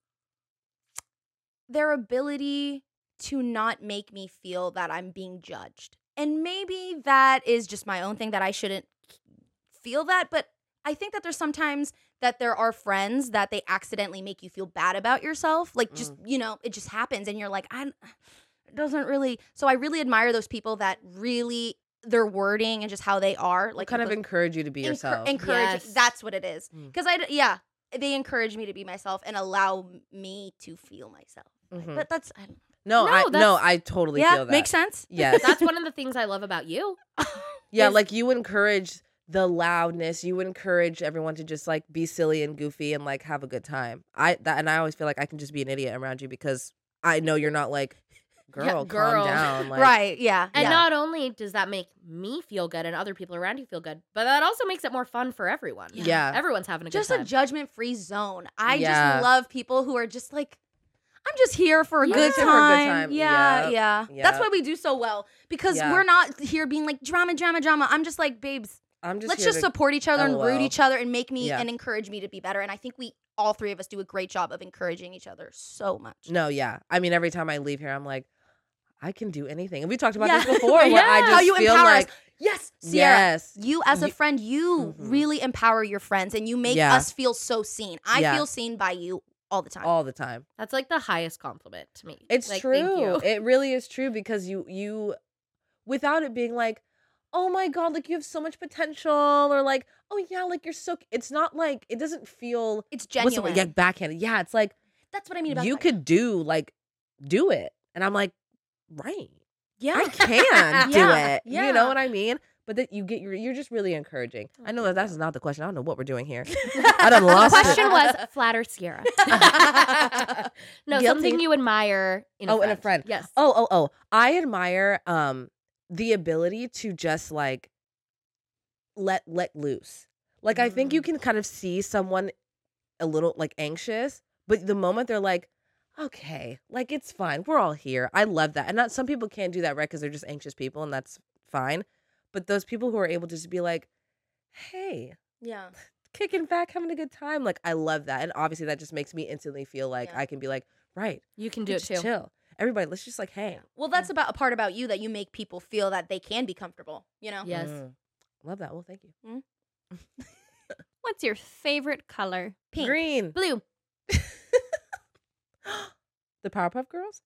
their ability to not make me feel that I'm being judged. And maybe that is just my own thing that I shouldn't feel that, but I think that there's sometimes that there are friends that they accidentally make you feel bad about yourself. Like just, you know, it just happens and you're like, I it doesn't really. So I really admire those people that really their wording and just how they are Like like kind of those- encourage you to be Encour- yourself. encourage. Yes. That's what it is. Mm. Because I, d- yeah, they encourage me to be myself and allow m- me to feel myself. Mhm. But that's, I don't no, No, I no, that's- I totally yeah, feel that. makes sense. Yes. That's one of the things I love about you. Yeah, is- like you encourage the loudness. You encourage everyone to just like be silly and goofy and like have a good time. I that and I always feel like I can just be an idiot around you because I know you're not like, girl, Yeah, calm girl. down. Like, right? Yeah. And yeah. not only does that make me feel good and other people around you feel good, but that also makes it more fun for everyone. Yeah. Everyone's having a just good a time. judgment-free zone. I Yeah. just love people who are just like, I'm just here for a Yeah. good Just here time. for a good time. Yeah, Yep. yeah. Yep. That's why we do so well because Yeah. we're not here being like drama, drama, drama. I'm just like, babes, I'm just let's here just to- support each other and root LOL. each other and make me Yeah. and encourage me to be better. And I think we all three of us do a great job of encouraging each other so much. No, yeah. I mean, every time I leave here, I'm like, I can do anything. And we talked about Yeah. this before. Where Yeah. I just How you feel empower like, us. Yes, Sierra. yes, You as a You- friend, you Mhm. really empower your friends and you make Yeah. us feel so seen. I Yeah. feel seen by you all the time. all the time. That's like the highest compliment to me. It's Like, true. Thank you. It really is true because you you without it being like, oh my god, like you have so much potential, or like, oh yeah, like you're so. It's not like it doesn't feel It's what's the genuine. word? Yeah, backhanded. Yeah, it's like That's what I mean about you that. could do like do it, and I'm like, right, Yeah. I can do Yeah, it. yeah. You know what I mean? But that you get you're you're just really encouraging. I know that that's not the question. I don't know what we're doing here. I done The lost it. question was flatter Sierra. No, Guilty. something you admire in a Oh, in friend. a friend. Yes. Oh, oh, oh. I admire um the ability to just like let let loose. Like I think you Mm. can kind of see someone a little like anxious, but the moment they're like, okay, like it's fine. We're all here. I love that. And not some people can't do that, right? Because they're just anxious people, and that's fine. But those people who are able to just be like, hey, Yeah. kicking back, having a good time. Like I love that. And obviously that just makes me instantly feel like Yeah. I can be like, right, You can do it just too. chill. Everybody, let's just like hang. Well, that's about a part about you that you make people feel that they can be comfortable, you know? Yes. Mm. Love that. Well, thank you. What's your favorite color? Pink. Green. Blue. The Powerpuff Girls?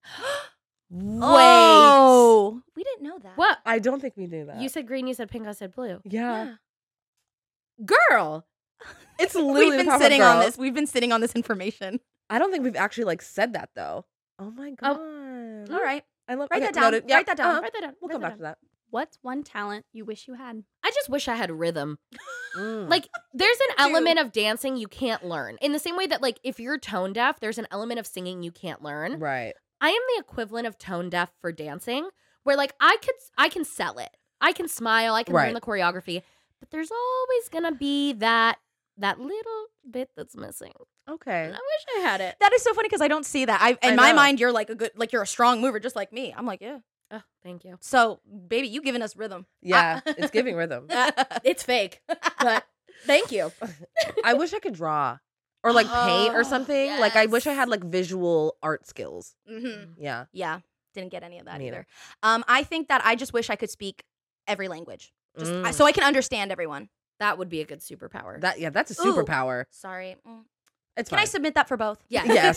Oh, we didn't know that. What? I don't think we knew that. You said green, you said pink, I said blue. yeah. Yeah. Girl. It's literally We've the been Powerpuff sitting on Girls. this. We've been sitting on this information. I don't think we've actually like said that though. Oh my god. All right. I love Write okay, that down. noted. Yep. Write that down. Uh-huh. Write that down. We'll Write come that back to down. that. What's one talent you wish you had? I just wish I had rhythm. Mm. Like, there's an Dude. element of dancing you can't learn. In the same way that, like, if you're tone deaf, there's an element of singing you can't learn. right. I am the equivalent of tone deaf for dancing, where, like, I could, I can sell it. I can smile. I can Right. learn the choreography. But there's always gonna be that that little bit that's missing. Okay. And I wish I had it. That is so funny because I don't see that. I in I my know. mind, you're like a good, like you're a strong mover, just like me. I'm like, yeah. Oh, thank you. So, baby, you giving us rhythm. Yeah, it's giving rhythm. It's fake, but thank you. I wish I could draw or like paint or Oh, something. Like I wish I yes. had like visual art skills. Mm-hmm. Yeah. Yeah, didn't get any of that Me either. either. Um, I think that I just wish I could speak every language, just I, Mm. so I can understand everyone. That would be a good superpower. That yeah, that's a Ooh. superpower. Sorry. Mm. It's Can fine. I submit that for both? yeah. Yes.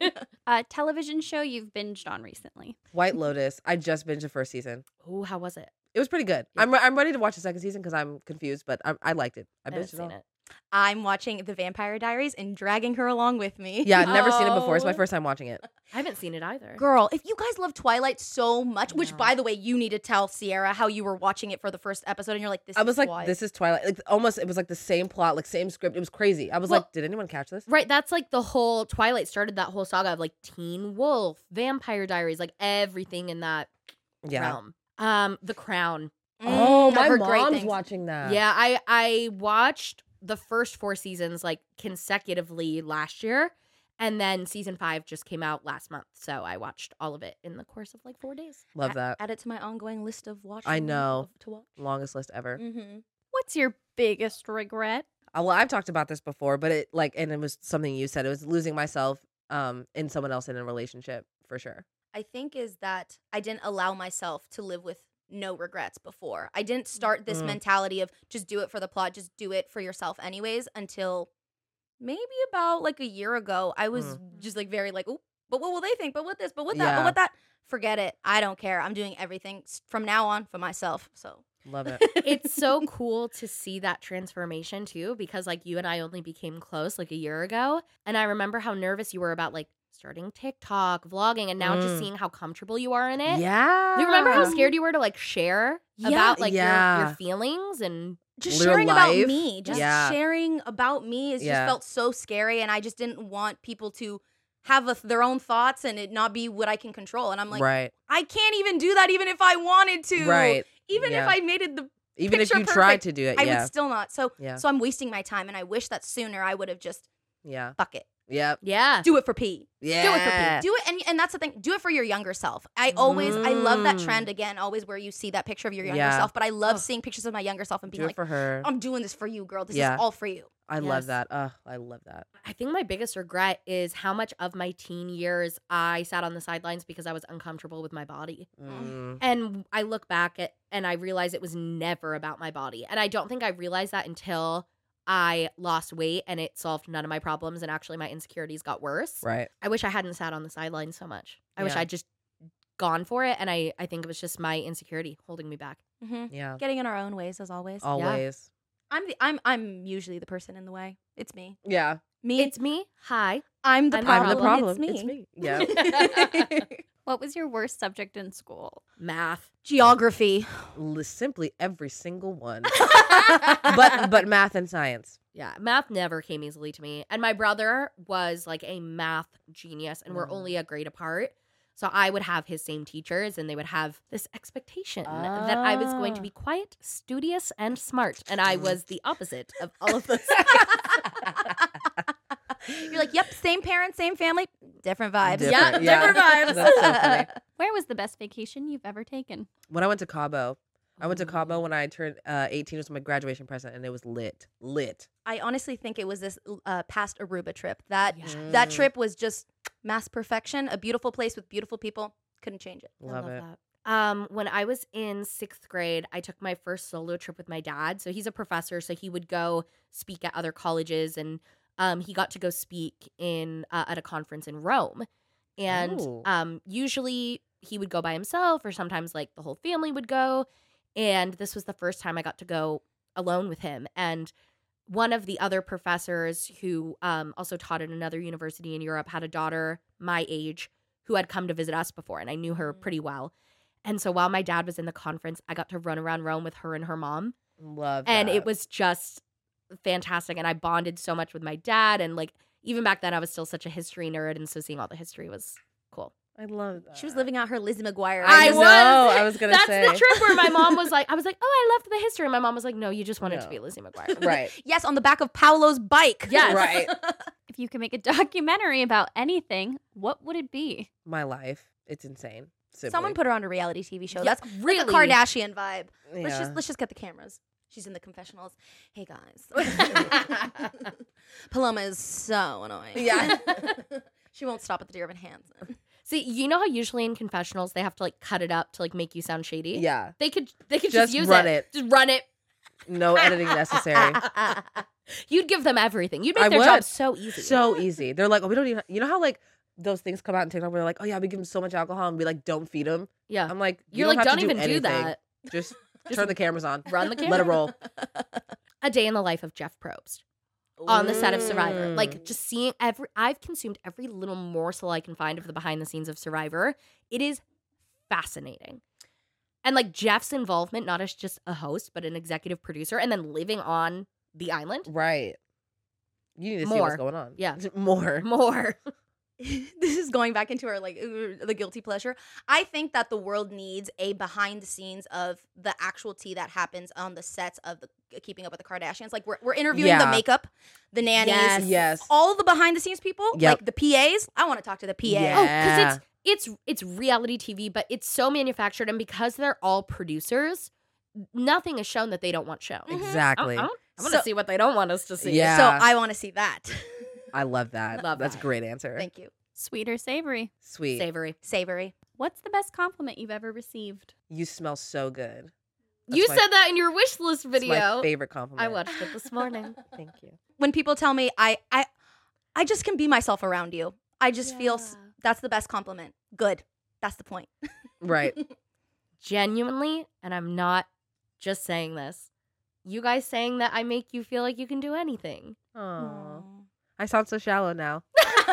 A television show you've binged on recently. White Lotus. I just binged the first season. Oh, how was it? It was pretty good. Yeah. I'm re- I'm ready to watch the second season because I'm confused, but I, I liked it. I I haven't binged it seen all. it. I'm watching The Vampire Diaries and dragging her along with me. Yeah, I've never seen it before. It's my Oh. first time watching it. I haven't seen it either. Girl, if you guys love Twilight so much, which No. by the way, you need to tell Sierra how you were watching it for the first episode and you're like, this I is was like, Twilight. this is Twilight. Like almost, it was like the same plot, like same script. It was crazy. I was Well- like, did anyone catch this? Right, that's like the whole Twilight started that whole saga of like Teen Wolf, Vampire Diaries, like everything in that Yeah. realm. Um, The Crown. Mm, Oh, I've my heard great mom's things. watching that. Yeah, I I watched the first four seasons like consecutively last year, and then season five just came out last month. So I watched all of it in the course of like four days. Love A- that. Add it to my ongoing list of watching. I know. of- To watch. Longest list ever. Mm-hmm. What's your biggest regret? Uh, well, I've talked about this before, but it like, and it was something you said. It was losing myself um in someone else in a relationship for sure. I think is that I didn't allow myself to live with no regrets before. I didn't start this Mm. mentality of just do it for the plot, just do it for yourself anyways until maybe about like a year ago. I was just like very like, oh, but what will they think? But what this? But what that? Yeah. But what that? Forget it. I don't care. I'm doing everything s- from now on for myself. So Love it. It's so cool to see that transformation too, because like you and I only became close like a year ago. And I remember how nervous you were about like starting TikTok, vlogging, and now just Mm. seeing how comfortable you are in it. Yeah. Do you remember how scared you were to like share Yeah. about like your, Yeah. your feelings and just Real sharing about life. me, just Yeah. sharing about me is Yeah. just felt so scary, and I just didn't want people to have a, their own thoughts and it not be what I can control. And I'm like, right. I can't even do that, even if I wanted to. Right. Even Yeah. if I made it the, Even if picture you tried perfect, to do it, I yeah. would still not. So, Yeah. so I'm wasting my time, and I wish that sooner I would have just yeah. fuck it, Yep. yeah. do it for P. Yeah. Do it for P. Do it, and and that's the thing. Do it for your younger self. I always, I love that Mm. trend again. Always where you see that picture of your younger Yeah. self. But I love Oh. seeing pictures of my younger self and being Do it like, for her. I'm doing this for you, girl. This Yeah. is all for you. I Yes. love that. Oh, I love that. I think my biggest regret is how much of my teen years I sat on the sidelines because I was uncomfortable with my body. Mm. And I look back at and I realize it was never about my body. And I don't think I realized that until I lost weight and it solved none of my problems and actually my insecurities got worse. Right. I wish I hadn't sat on the sidelines so much. I wish Yeah. I'd just gone for it, and I, I think it was just my insecurity holding me back. Mm-hmm. Yeah. Getting in our own ways as always. Always. I'm the I'm I'm usually the person in the way. It's me. Yeah. Me. It's me. Hi. I'm the I'm the problem. I'm the problem. It's me. It's me. Yeah. What was your worst subject in school? Math. Geography. Li- Simply every single one. but but math and science. Yeah, math never came easily to me. And my brother was like a math genius, and we're Mm. only a grade apart. So I would have his same teachers, and they would have this expectation that I was going to be quiet, studious, and smart. And I was the opposite of all of those. You're like, yep, same parents, same family, different vibes. Different, Yeah, different vibes. That's so funny. Where was the best vacation you've ever taken? When I went to Cabo, I went to Cabo when I turned uh, eighteen. It was my graduation present, and it was lit. Lit. I honestly think it was this uh, past Aruba trip. That Yeah. that Mm. trip was just mass perfection. A beautiful place with beautiful people. Couldn't change it. I Love, it. that. Um, when I was in sixth grade, I took my first solo trip with my dad. So he's a professor, so he would go speak at other colleges, and um, he got to go speak in uh, at a conference in Rome. And Oh. um, usually he would go by himself, or sometimes like the whole family would go. And this was the first time I got to go alone with him. And one of the other professors who um, also taught at another university in Europe had a daughter my age who had come to visit us before, and I knew her pretty well. And so while my dad was in the conference, I got to run around Rome with her and her mom. Love And that. it was just fantastic. And I bonded so much with my dad. And like, even back then, I was still such a history nerd. And so seeing all the history was cool. I love that. She was living out her Lizzie McGuire. I know, was. I was gonna That's say. the trip where my mom was like, I was like, oh, I loved the history. And my mom was like, no, you just wanted to No. be Lizzie McGuire. Right. Yes, on the back of Paolo's bike. Yes. Right. If you could make a documentary about anything, what would it be? My life. It's insane. Simply. Someone put her on a reality T V show. Yeah, That's really. like a Kardashian vibe. Let's Yeah. just let's just get the cameras. She's in the confessionals. Hey guys, Paloma is so annoying. Yeah. She won't stop at the Dear Evan Hansen. See, you know how usually in confessionals they have to like cut it up to like make you sound shady? Yeah. They could they could just, Just use run it. it. Just run it. No editing necessary. You'd give them everything. You'd make I their would. job so easy. So easy. They're like, oh, we don't even. You know how like those things come out in TikTok where they're like, oh yeah, we give them so much alcohol and we like don't feed them. yeah. I'm like, you You're don't like, have don't to even anything. do that. Just, turn the cameras on. Run the camera. Let it roll. A day in the life of Jeff Probst on the set of Survivor. Mm. Like just seeing every I've consumed every little morsel I can find of the behind the scenes of Survivor. It is fascinating. And like Jeff's involvement, not as just a host, but an executive producer, and then living on the island. Right. You need to see More. what's going on. Yeah. More. More. This is going back into our like uh, the guilty pleasure. I think that the world needs a behind the scenes of the actual tea that happens on the sets of the Keeping Up with the Kardashians. Like we're we're interviewing Yeah. the makeup, the nannies, Yes. Yes. all the behind the scenes people, Yep. like the P As. I want to talk to the P A. Yeah. Oh, because it's it's it's reality T V, but it's so manufactured, and because they're all producers, nothing is shown that they don't want shown. Exactly. I, I, I want So- to see what they don't want us to see. Yeah. So I want to see that. I love that. Love That's that. a great answer. Thank you. Sweet or savory? Sweet. Savory. Savory. What's the best compliment you've ever received? You smell so good. That's You my- said that in your wish list It's video. my favorite compliment. I watched it this morning. Thank you. When people tell me I I I just can be myself around you. I just feel s- Yeah. that's the best compliment. Good. That's the point. Right. Genuinely, and I'm not just saying this, you guys saying that I make you feel like you can do anything. Oh, I sound so shallow now.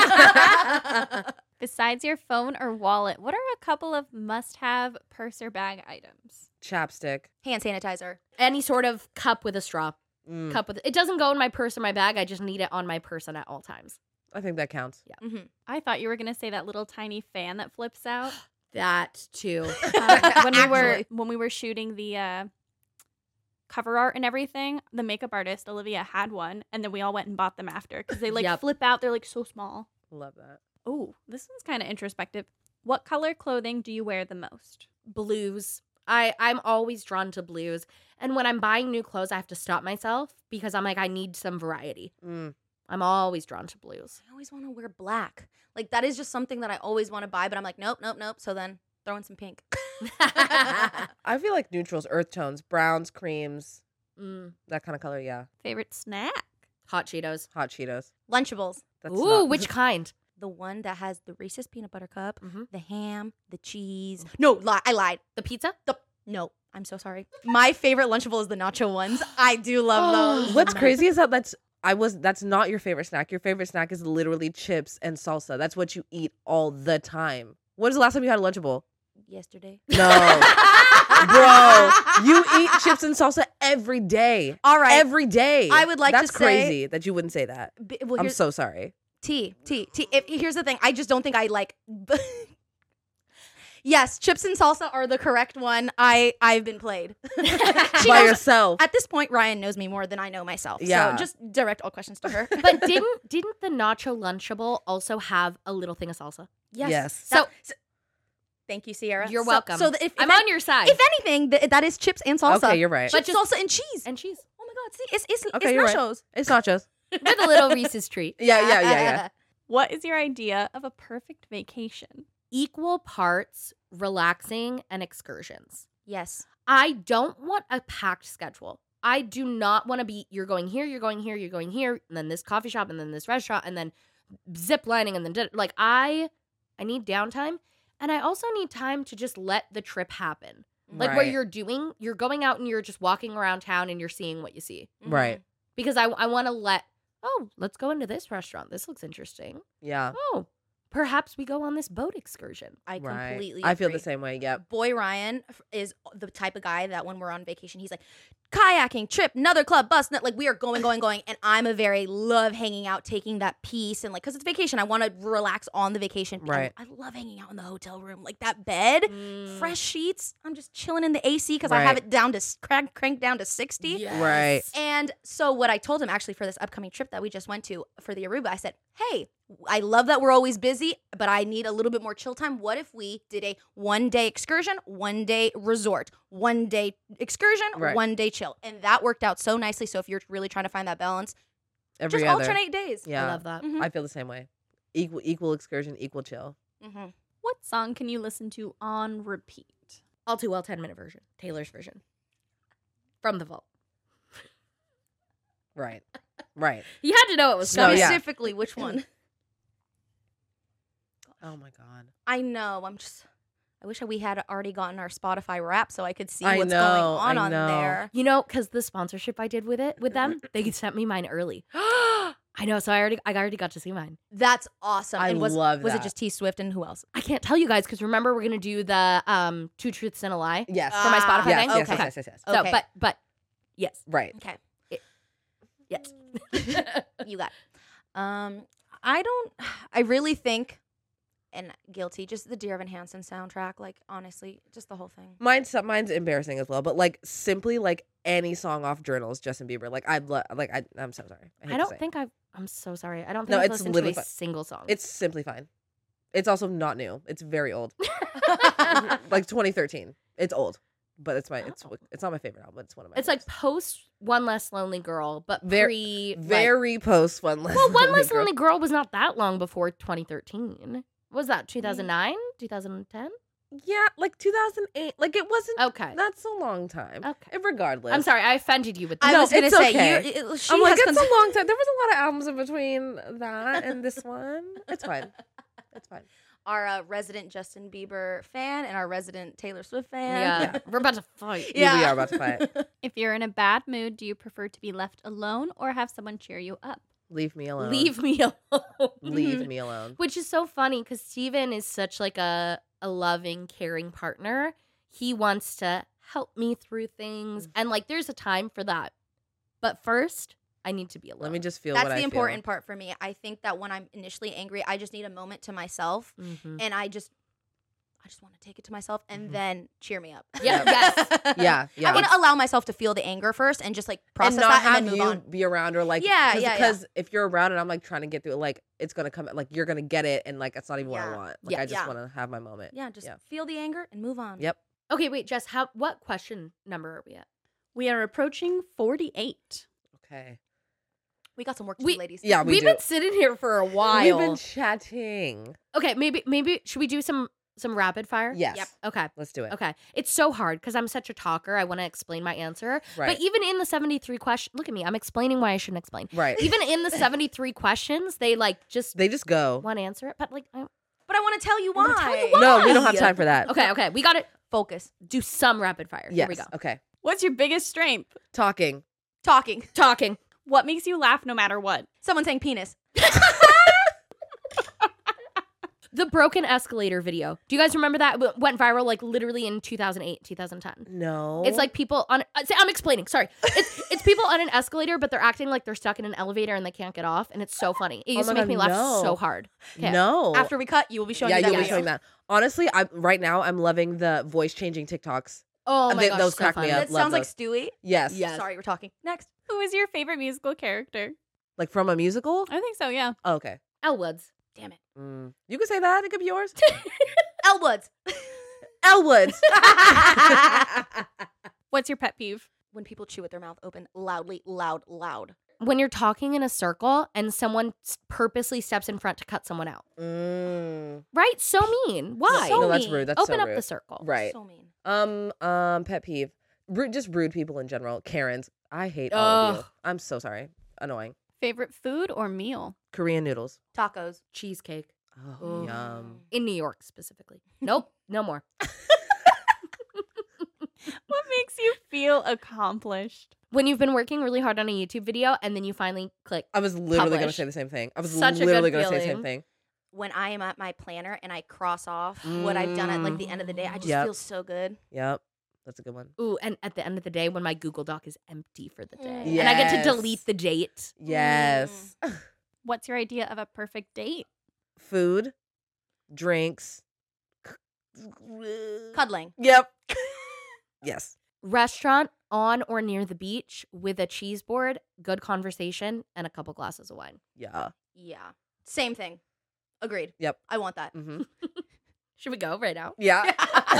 Besides your phone or wallet, what are a couple of must-have purse or bag items? Chapstick. Hand sanitizer. Any sort of cup with a straw. Mm, Cup with it doesn't go in my purse or my bag. I just need it on my person at all times. I think that counts. Mm-hmm. I thought you were gonna say that little tiny fan that flips out. That too. Um, when we were Actually. when we were shooting the uh, cover art and everything, the makeup artist Olivia had one, and then we all went and bought them after because they like Yep. flip out. They're like so small. Love that. Oh, this one's kind of introspective. What color clothing do you wear the most? Blues. I, I'm always drawn to blues. And when I'm buying new clothes, I have to stop myself because I'm like, I need some variety. Mm. I'm always drawn to blues. I always want to wear black. Like that is just something that I always want to buy, but I'm like, nope, nope, nope. So then throw in some pink. I feel like neutrals, earth tones, browns, creams, Mm, that kind of color. Yeah. Favorite snack? hot Cheetos. Hot Cheetos. Lunchables. That's Ooh, not- which kind? The one that has the Reese's peanut butter cup, Mhm. the ham, the cheese. No, li- I lied. The pizza? The no, I'm so sorry. My favorite Lunchable is the nacho ones. I do love those. What's crazy is that that's I was that's not your favorite snack. Your favorite snack is literally chips and salsa. That's what you eat all the time. When was the last time you had a Lunchable? Yesterday. No. Bro, you eat chips and salsa every day. All right. Every day. I would like to That's say- crazy that you wouldn't say that. B- well, I'm here's, so sorry. T T T. If here's the thing, I just don't think I like. Yes, chips and salsa are the correct one. I I've been played. She By knows- yourself. At this point, Ryan knows me more than I know myself. Yeah. So just direct all questions to her. But didn't didn't the nacho Lunchable also have a little thing of salsa? Yes. So Thank you, Sierra. you're So- welcome. So, the- if, I'm if, on your side. if anything, th- that is chips and salsa. Okay, you're right. Chips, But just- salsa and cheese. and cheese Oh my God! See, it's it's, Okay, it's you're right. nachos. It's nachos. with a little Reese's treat. Yeah, yeah, yeah, yeah. What is your idea of a perfect vacation? Equal parts relaxing and excursions. Yes. I don't want a packed schedule. I do not want to be, you're going here, you're going here, you're going here, and then this coffee shop, and then this restaurant, and then zip lining, and then dinner. Like I, I need downtime, and I also need time to just let the trip happen. Like where Right. you're doing, you're going out and you're just walking around town and you're seeing what you see. Right. Because I, I want to let, oh, let's go into this restaurant. This looks interesting. Yeah. Oh, perhaps we go on this boat excursion. I Right. completely. I feel the agree. same way. Yep. Boy Ryan f- is the type of guy that when we're on vacation, he's like, kayaking, trip, another club, bus, net, like we are going, going, going. And I'm a very love hanging out, taking that peace and like, cause it's vacation. I want to relax on the vacation. Right. I, I love hanging out in the hotel room, like that bed, Mm. fresh sheets. I'm just chilling in the A C because I have Right. it down to s- crank, crank down to sixty. Right. And so what I told him actually for this upcoming trip that we just went to for the Aruba, I said, hey, I love that we're always busy, but I need a little bit more chill time. What if we did a one day excursion, one day resort, one day excursion, Right. one day chill? And that worked out so nicely. So if you're really trying to find that balance, Every just other. alternate days. Yeah. I love that. Mhm. I feel the same way. Equal equal excursion, equal chill. Mm-hmm. What song can you listen to on repeat? All Too Well ten minute version. Taylor's version. From the vault. Right. Right. You had to know it was No, coming. yeah. Specifically, which one? Oh my god. I know. I'm just. I wish we had already gotten our Spotify wrap so I could see I what's know, going on I on know. there. You know, because the sponsorship I did with it with them, they sent me mine early. I know, so I already I already got to see mine. That's awesome. I and was, love Was it that. just T Swift and who else? I can't tell you guys because remember we're gonna do the um two truths and a lie Yes. Uh, for my Ah, Spotify yes, thing. yes, okay. yes, yes, yes, yes. So, Okay. but but yes, Right. Okay, yes. you got. It. Um, I don't. I really think, and guilty. Just the Dear Evan Hansen soundtrack. Like honestly, just the whole thing. Mine's mine's embarrassing as well, but like simply like any song off Journals, Justin Bieber. Like I'd lo- like I I'm so sorry. I, hate I to don't say it. think I've. I'm so sorry. I don't No, think I've it's listened to a literally fi- single song. It's simply fine. It's also not new. It's very old. Like twenty thirteen. It's old, but it's my it's it's not my favorite album. But it's one of my. It's like favorites. post One Less Lonely Girl, but Ver- pre like- very post One Less. well, One Lonely Less Girl. Lonely Girl was not that long before twenty thirteen. Was that two thousand nine, two thousand ten? Yeah, like two thousand eight. Like it wasn't. Okay. That's a long time. Okay. Regardless. I'm sorry, I offended you with I that. No, was gonna it's say okay. you. She I'm like, has it's cons- a long time. There was a lot of albums in between that and this one. It's fine. It's fine. our uh, resident Justin Bieber fan and our resident Taylor Swift fan. Yeah, we're about to fight. Yeah, we are about to fight. If you're in a bad mood, do you prefer to be left alone or have someone cheer you up? Leave me alone. Leave me alone. Leave me alone. Which is so funny because Steven is such like a, a loving, caring partner. He wants to help me through things. And like there's a time for that. But first, I need to be alone. Let me just feel That's what the I important part for me. I think that when I'm initially angry, I just need a moment to myself, Mhm. and I just, I just want to take it to myself and Mhm. then cheer me up. Yeah, yes. feel. Yeah, yeah. I want to allow myself to feel the anger first and just like process and not that have and then move you on. be around or like Yeah, cause, yeah, yeah. Because if you're around and I'm like trying to get through it, like it's gonna come like you're gonna get it and like that's not even what I Yeah. want. Like Yeah. I just Yeah. want to have my moment. Yeah, just Yeah. feel the anger and move on. Yep. Okay, wait, Jess, how what question number are we at? We are approaching forty-eight. Okay. We got some work to We- do, ladies. Yeah, we We've do. been sitting here for a while. We've been chatting. Okay, maybe maybe should we do some some rapid fire? Yes. Yep. Okay. Let's do it. Okay. It's so hard because I'm such a talker. I want to explain my answer. Right. But even in the seventy-three question, look at me. I'm explaining why I shouldn't explain. Right. Even in the seventy-three questions, they like just They just go. want to answer it. But like, I, But I want to tell you I wanna why. tell you why. No, we don't have Why? time for that. okay, okay. We got to Focus. do some rapid fire. Yes. Here we go. Okay. What's your biggest strength? Talking. Talking. Talking. What makes you laugh no matter what? Someone saying penis. The broken escalator video. Do you guys remember that? It went viral like literally in two thousand eight, two thousand ten. No. It's like people on. uh, say- I'm explaining. Sorry, it's it's people on an escalator, but they're acting like they're stuck in an elevator and they can't get off, and it's so funny. It Oh used my to make God, me laugh no. so hard. 'Kay. No. After we cut, you will be showing yeah, me that you'll be video. showing that. Honestly, I'm right now. I'm loving the voice changing TikToks. Oh my They- gosh, those so crack me funny. up. That Love sounds like those. Stewie. Yes. Yes. Sorry, we're talking. Next. Who is your favorite musical character? Like from a musical. I think so, yeah. Oh, okay. Elle Woods. Damn it. Mm. You can say that. It could be yours. Elwoods. Elwoods. What's your pet peeve? When people chew with their mouth open loudly, loud, loud. When you're talking in a circle and someone s- purposely steps in front to cut someone out, mm. right? So mean. Why? So no, that's mean. rude. That's Open so up rude. the circle. Right. So mean. Um. Um. Pet peeve. Rude. Just rude people in general. Karens. I hate all of you. Ugh. I'm so sorry. Annoying. Favorite food or meal? Korean noodles. Tacos. Cheesecake Oh, Ugh. yum. in New York specifically. Nope, no more. What makes you feel accomplished? When you've been working really hard on a YouTube video and then you finally click. I was literally gonna Publish. say the same thing. I was Such a good literally gonna say the same feeling. thing. When I am at my planner and I cross off what I've done at like the end of the day, I just Yep. feel so good. Yep. That's a good one. Ooh, and at the end of the day, when my Google Doc is empty for the day, Mm. and I get to Yes. delete the date. Yes. What's your idea of a perfect date? Food, drinks. Cuddling. Yep. Yes. Restaurant on or near the beach with a cheese board, good conversation, and a couple glasses of wine. Yeah. Yeah. Same thing. Agreed. Yep. I want that. Mm-hmm. Should we go right now? Yeah.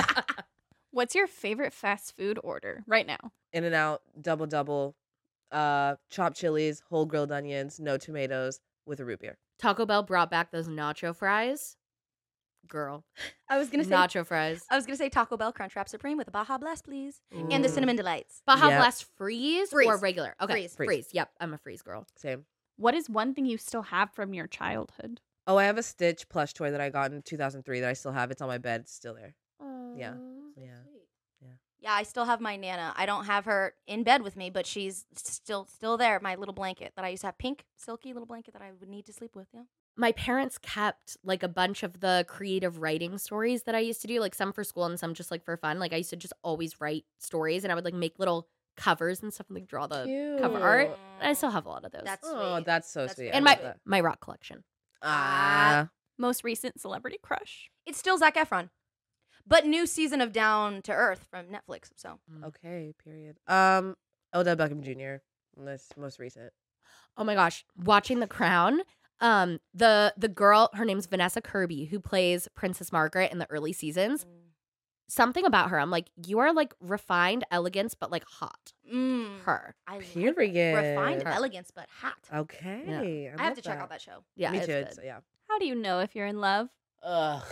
What's your favorite fast food order right now? In and Out, double double, uh, chopped chilies, whole grilled onions, no tomatoes, with a root beer. Taco Bell brought back those nacho fries. Girl. I was gonna say. Nacho fries. I was gonna say Taco Bell Crunchwrap Supreme with a Baja Blast, please, and the Ooh. cinnamon delights. Baja Yep. Blast freeze, Freeze. or regular? Okay. Freeze. Freeze. Freeze. Yep. I'm a freeze girl. Same. What is one thing you still have from your childhood? Oh, I have a Stitch plush toy that I got in two thousand three that I still have. It's on my bed. It's still there. Yeah. Yeah. Yeah, I still have my Nana. I don't have her in bed with me, but she's still still there. My little blanket that I used to have, pink, silky little blanket that I would need to sleep with. Yeah. My parents kept like a bunch of the creative writing stories that I used to do, like some for school and some just like for fun. Like I used to just always write stories, and I would like make little covers and stuff and like draw the cover art. And I still have a lot of those. That's Oh, sweet. that's so That's sweet. sweet. I and love my that. my rock collection. Ah. Most recent celebrity crush? It's still Zac Efron, but new season of Down to Earth from Netflix. So Okay. Period. Um. Odell Beckham Junior This most recent. Oh my gosh, watching The Crown. Um, the the girl, her name's Vanessa Kirby, who plays Princess Margaret in the early seasons. Something about her, I'm like, you are like refined elegance, but like hot. mm, Her. I love it. Period. Refined Her. elegance, but hot. Okay. I have to check out that show. Yeah, Me it's too. good. It's- yeah. How do you know if you're in love? Ugh.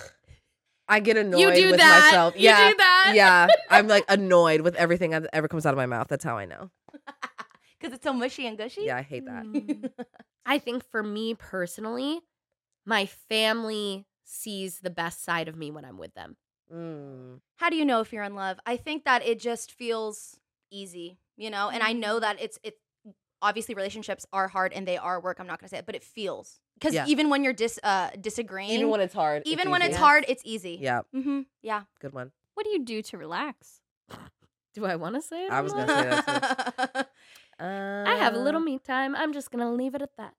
I get annoyed You do with that. myself. You yeah. do that. Yeah. I'm like annoyed with everything that ever comes out of my mouth. That's how I know. Because it's so mushy and gushy. Yeah, I hate that. Mm. I think for me personally, my family sees the best side of me when I'm with them. Mm. How do you know if you're in love? I think that it just feels easy, you know. And I know that it's it's obviously relationships are hard and they are work. I'm not gonna say it, but it feels because Yeah. even when you're dis uh disagreeing, Even when it's hard. even when easy. it's hard, it's easy. Yeah, Mm-hmm. Yeah. good one. What do you do to relax? Do I want to say it? I or was not? gonna say that Uh, I have a little me time. I'm just gonna leave it at that.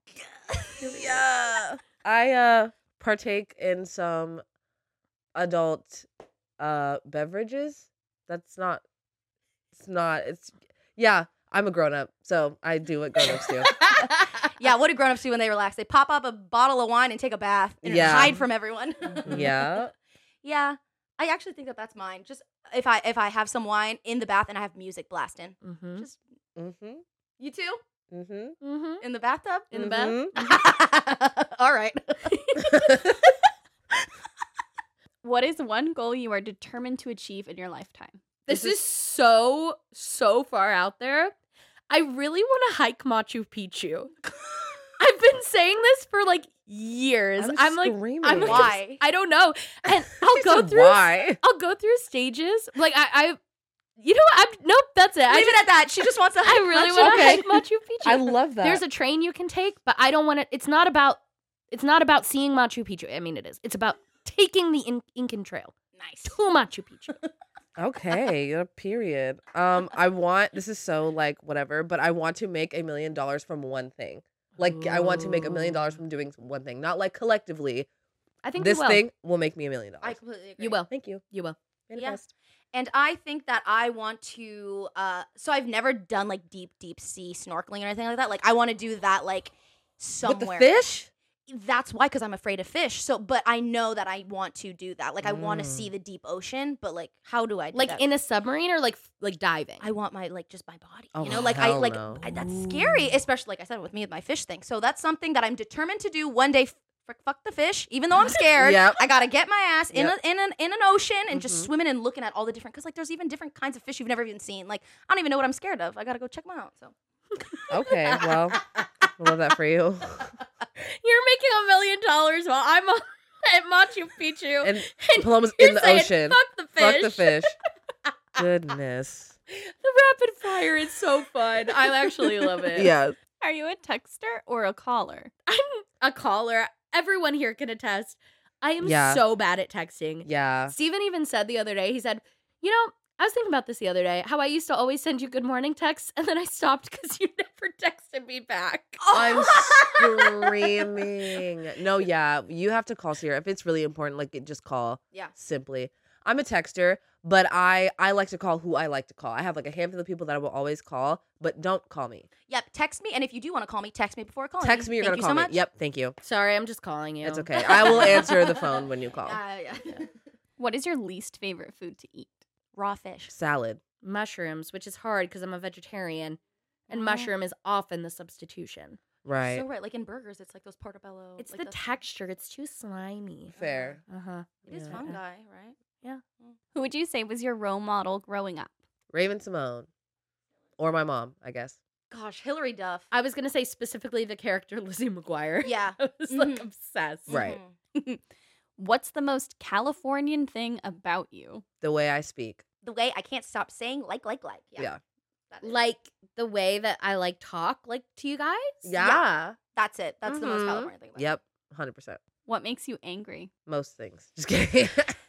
Yeah. I uh partake in some adult uh beverages. That's not it's not it's yeah, I'm a grown up, so I do what grown ups do. Yeah, what do grown-ups do when they relax? They pop up a bottle of wine and take a bath and Yeah. hide from everyone. Yeah. Yeah. I actually think that that's mine. Just if I if I have some wine in the bath and I have music blasting. Mm-hmm. Just Mm-hmm. you too Mm-hmm. Mm-hmm. in the bathtub? In the Mhm. bath. All right. What is one goal you are determined to achieve in your lifetime? This, This is so so far out there. I really want to hike Machu Picchu. I've been saying this for like years. I'm I'm, like, screaming. I'm like, Why? I don't know, and I'll She go said, through. Why? I'll go through stages. Like I, I, you know, what? I'm nope. That's it. I Leave just, it at that. She just wants to I hike really Machu want to Okay. hike Machu Picchu. I love that. There's a train you can take, but I don't want to. It's not about. It's not about seeing Machu Picchu. I mean, it is. It's about taking the In- Incan Trail Nice. to Machu Picchu. Okay, yeah, period. Um, I want this is so like whatever, but I want to make a million dollars from one thing. Like I want to make a million dollars from doing one thing, not like collectively. I think This you will. thing will make me a million I dollars. completely agree. You will. Thank you. You will. Manifest. And I think that I want to uh so I've never done like deep, deep sea snorkeling or anything like that. Like I want to do that like somewhere. With the fish? That's why, because I'm afraid of fish. So but I know that I want to do that. Like I want to Mm. see the deep ocean, but like how do I do Like that? in a submarine or like f- like diving. I want my like just my body. Oh, you know, like I hell like no. I, that's scary, especially like I said with me with my fish thing. So that's something that I'm determined to do one day. F- fuck the fish, even though I'm scared. Yep. I gotta get my ass in Yep. a, in an in an ocean and just Mhm. swimming and looking at all the different because like there's even different kinds of fish you've never even seen. Like I don't even know what I'm scared of. I gotta go check them out. So Okay, well, I love that for you. You're making a million dollars while I'm on, at Machu Picchu. And and Paloma's you're in the saying, ocean. Fuck the fish. Fuck the fish. Goodness. The rapid fire is so fun. I actually love it. Yeah. Are you a texter or a caller? I'm a caller. Everyone here can attest. I am Yeah. so bad at texting. Yeah. Steven even said the other day, he said, you know, I was thinking about this the other day, how I used to always send you good morning texts, and then I stopped because you never texted me back. I'm screaming. No, yeah. You have to call Sierra. If it's really important, like just call. Yeah. Simply. I'm a texter, But I I like to call who I like to call. I have like a handful of people that I will always call, but don't call me. Yep, text me, and if you do want to call me, text me before calling Text me, you're Thank gonna you call so me. much. Yep, thank you. Sorry, I'm just calling you. It's okay. I will answer the phone when you call. Uh, yeah. What is your least favorite food to eat? Raw fish. Salad. Mushrooms, which is hard because I'm a vegetarian, and Oh. mushroom is often the substitution. Right. So right, like in burgers, it's like those portobello. It's like the those- texture. It's too slimy. Fair. Uh huh. It is Yeah. fungi, right? Who would you say was your role model growing up? Raven Simone. Or my mom, I guess. Gosh, Hillary Duff. I was gonna say specifically the character Lizzie McGuire. Yeah. I was like Mhm. obsessed. Right. Mhm. What's the most Californian thing about you? The way I speak. The way I can't stop saying like, like, like. Yeah. Yeah. That is- Like the way that I like talk like to you guys. Yeah. That's it. That's the most Mhm. California thing about it. Yep. one hundred percent. What makes you angry? Most things. Just kidding.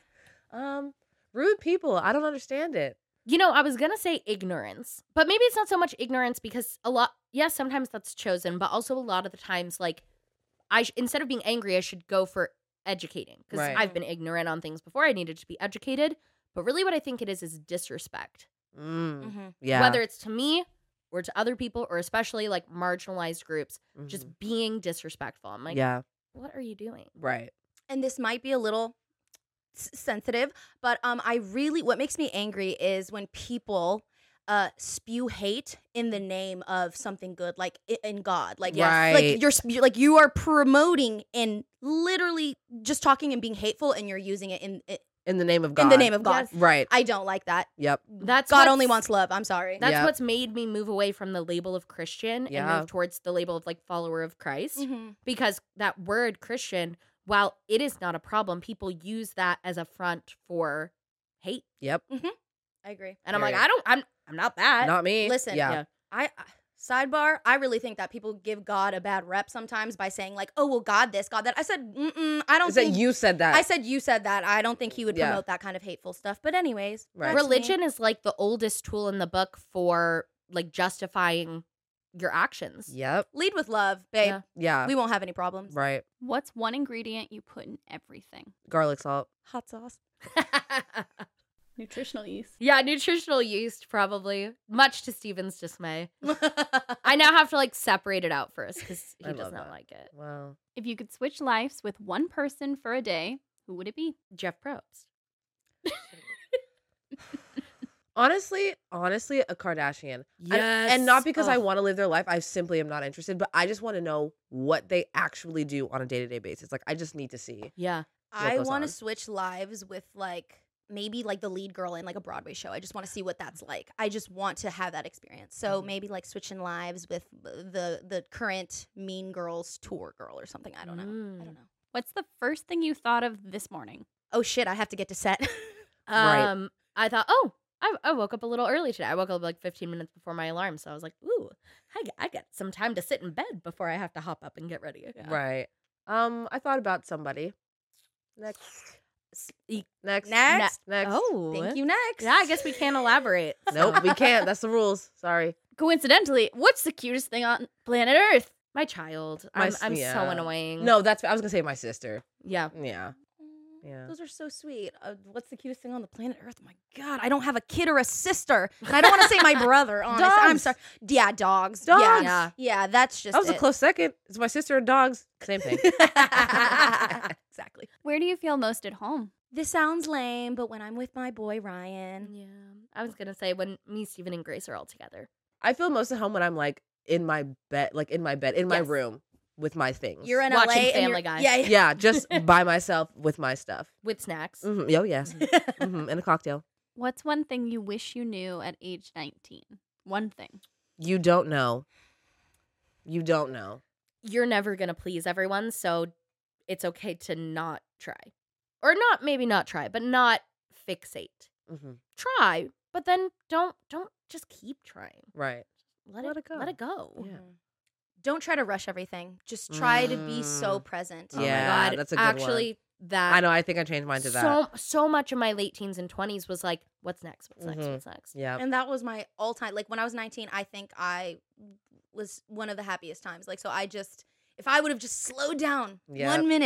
um, rude people. I don't understand it. You know, I was gonna say ignorance, but maybe it's not so much ignorance because a lot. Yes, sometimes that's chosen, but also a lot of the times, like, I sh- instead of being angry, I should go for educating because Right. I've been ignorant on things before. I needed to be educated, but really, what I think it is is disrespect. Mm. Mhm. Yeah. Whether it's to me or to other people, or especially like marginalized groups, Mhm. just being disrespectful. I'm like, yeah. what are you doing? Right. And this might be a little s- sensitive, but um, I really what makes me angry is when people uh spew hate in the name of something good, like i- in God, like Yes. Right. like you're sp- like you are promoting and literally just talking and being hateful, and you're using it in in, In the name of God. in the name of God. Yes. Right. I don't like that. Yep. That's God what's- only wants love. I'm sorry. That's Yep. what's made me move away from the label of Christian and Yeah. move towards the label of like follower of Christ. Mhm. Because that word Christian, while it is not a problem, people use that as a front for hate. Yep. I agree. And I'm like, Period. I don't, I'm, I'm not that. Not me. Listen, Yeah. yeah. I I- sidebar. I really think that people give God a bad rep sometimes by saying like, "Oh well, God this, God that." I said, Mm-mm, I don't Is that think you said that? I said you said that. I don't think he would Yeah. promote that kind of hateful stuff. But anyways, Right. that's me. Religion is like the oldest tool in the book for like justifying your actions. Yep. Lead with love, babe. Yeah. Yeah. We won't have any problems. Right. What's one ingredient you put in everything? Garlic salt. Hot sauce. Nutritional yeast. Yeah, nutritional yeast, probably. Much to Steven's dismay. I now have to like separate it out first because he I does love not that. like it. Wow. If you could switch lives with one person for a day, who would it be? Jeff Probst. Honestly, honestly, a Kardashian. And- And, not because I want to live their life. I simply am not interested, but I just want to know what they actually do on a day to day basis. Like, I just need to see. Yeah. I goes want on. to switch lives with like maybe like the lead girl in like a Broadway show. I just want to see what that's like. I just want to have that experience. So Mhm. maybe like switching lives with the the current Mean Girls tour girl or something. I don't know. I Mm. don't know. What's the first thing you thought of this morning? Oh shit! I have to get to set. Right. Um, I thought, oh, I, I woke up a little early today. I woke up like fifteen minutes before my alarm. So I was like, ooh, I, get- I get some time to sit in bed before I have to hop up and get ready. Right. Um, I thought about somebody. Next. E- Next. Next. Next. Oh. Thank you. Next. Yeah, I guess we can't elaborate. Nope, we can't. That's the rules. Sorry. Coincidentally, what's the cutest thing on planet Earth? My child. My I'm, s- I'm so yeah. annoying. No, that's I was gonna say my sister. Yeah. Yeah. Aw, Yeah. Those are so sweet. Uh, what's the cutest thing on the planet Earth? Oh my God, I don't have a kid or a sister. And I don't want to say my brother, honestly. I'm Dogs. sorry. Yeah, dogs. Dogs. Yeah, Yeah. yeah that's just That was a it. close second. It's my sister and dogs. Same thing. Exactly. Where do you feel most at home? This sounds lame, but when I'm with my boy Ryan, Yeah. I was going to say when me, Steven, and Grace are all together. I feel most at home when I'm like in my bed, like in my bed, in my Yes. room with my things. you're in Watching L A and Family you're- Guy. Yeah, yeah. yeah, just by myself with my stuff. With snacks. Mm-hmm. Oh yes, mm-hmm. And a cocktail. What's one thing you wish you knew at age nineteen? One thing. You don't know. You don't know. You're never going to please everyone. So it's okay to not try. Or not, maybe not try, but not fixate. Mm-hmm. Try, but then don't don't just keep trying. Right. Let, Let it, it go. Let it go. Yeah. Mhm. Don't try to rush everything. Just try to be so Mm. present. Oh Yeah, my God. that's a good one. Actually, that I know. I think I changed mine to that. so so much of my late teens and twenties was like, what's next? What's next? Mhm. What's next? Yeah. And that was my all time. Like when I was nineteen, I think I was one of the happiest times. Like, so I just, if I would have just slowed down Yep. one minute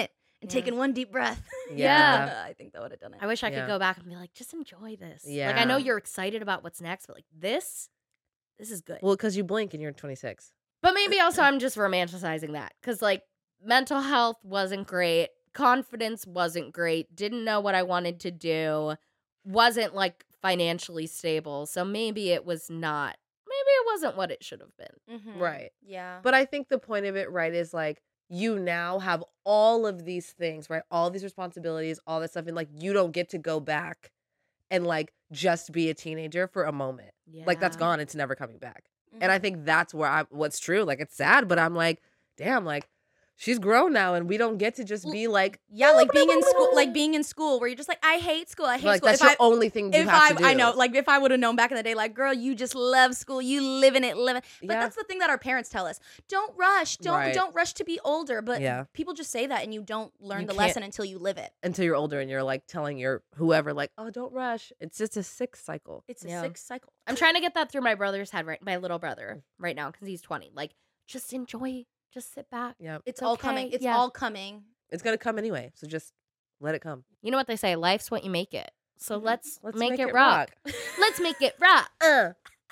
and Yeah. taking one deep breath. Yeah. I think that would have done it. I wish I Yeah. could go back and be like, just enjoy this. Like, Yeah. I know you're excited about what's next, but like this, this is good. Well, because you blink and you're twenty-six. But maybe also I'm just romanticizing that because like mental health wasn't great, confidence wasn't great, didn't know what I wanted to do, wasn't like financially stable. So maybe it was not, maybe it wasn't what it should have been. Mhm. Right. Yeah. But I think the point of it, right, is like you now have all of these things, right? All these responsibilities, all this stuff. And like you don't get to go back and like just be a teenager for a moment. Yeah. Like that's gone. It's never coming back. Mm-hmm. And I think that's where I what's true. Like it's sad, but I'm like, damn, like she's grown now and we don't get to just be like, Yeah, like being in school, like being in school where you're just like, I hate school. I hate like school. that's if your I, only thing you if have I, to do. I know, like if I would have known back in the day, like, girl, you just love school. You live in it, live it. But Yeah. that's the thing that our parents tell us: don't rush, don't Right. don't rush to be older. But Yeah. people just say that, and you don't learn You the can't- lesson until you live it. Until you're older and you're like telling your whoever, like, oh, don't rush. It's just a sick cycle. It's a Yeah. sick cycle. I'm trying to get that through my brother's head, right? My little brother right now because he's twenty. Like, just enjoy, just sit back. Yeah. It's It's all okay, coming. It's yeah. all coming. It's gonna come anyway. So just let it come. You know what they say? Life's what you make it. So Mhm. let's, Let's make, it rock. Let's make it rock. Uh,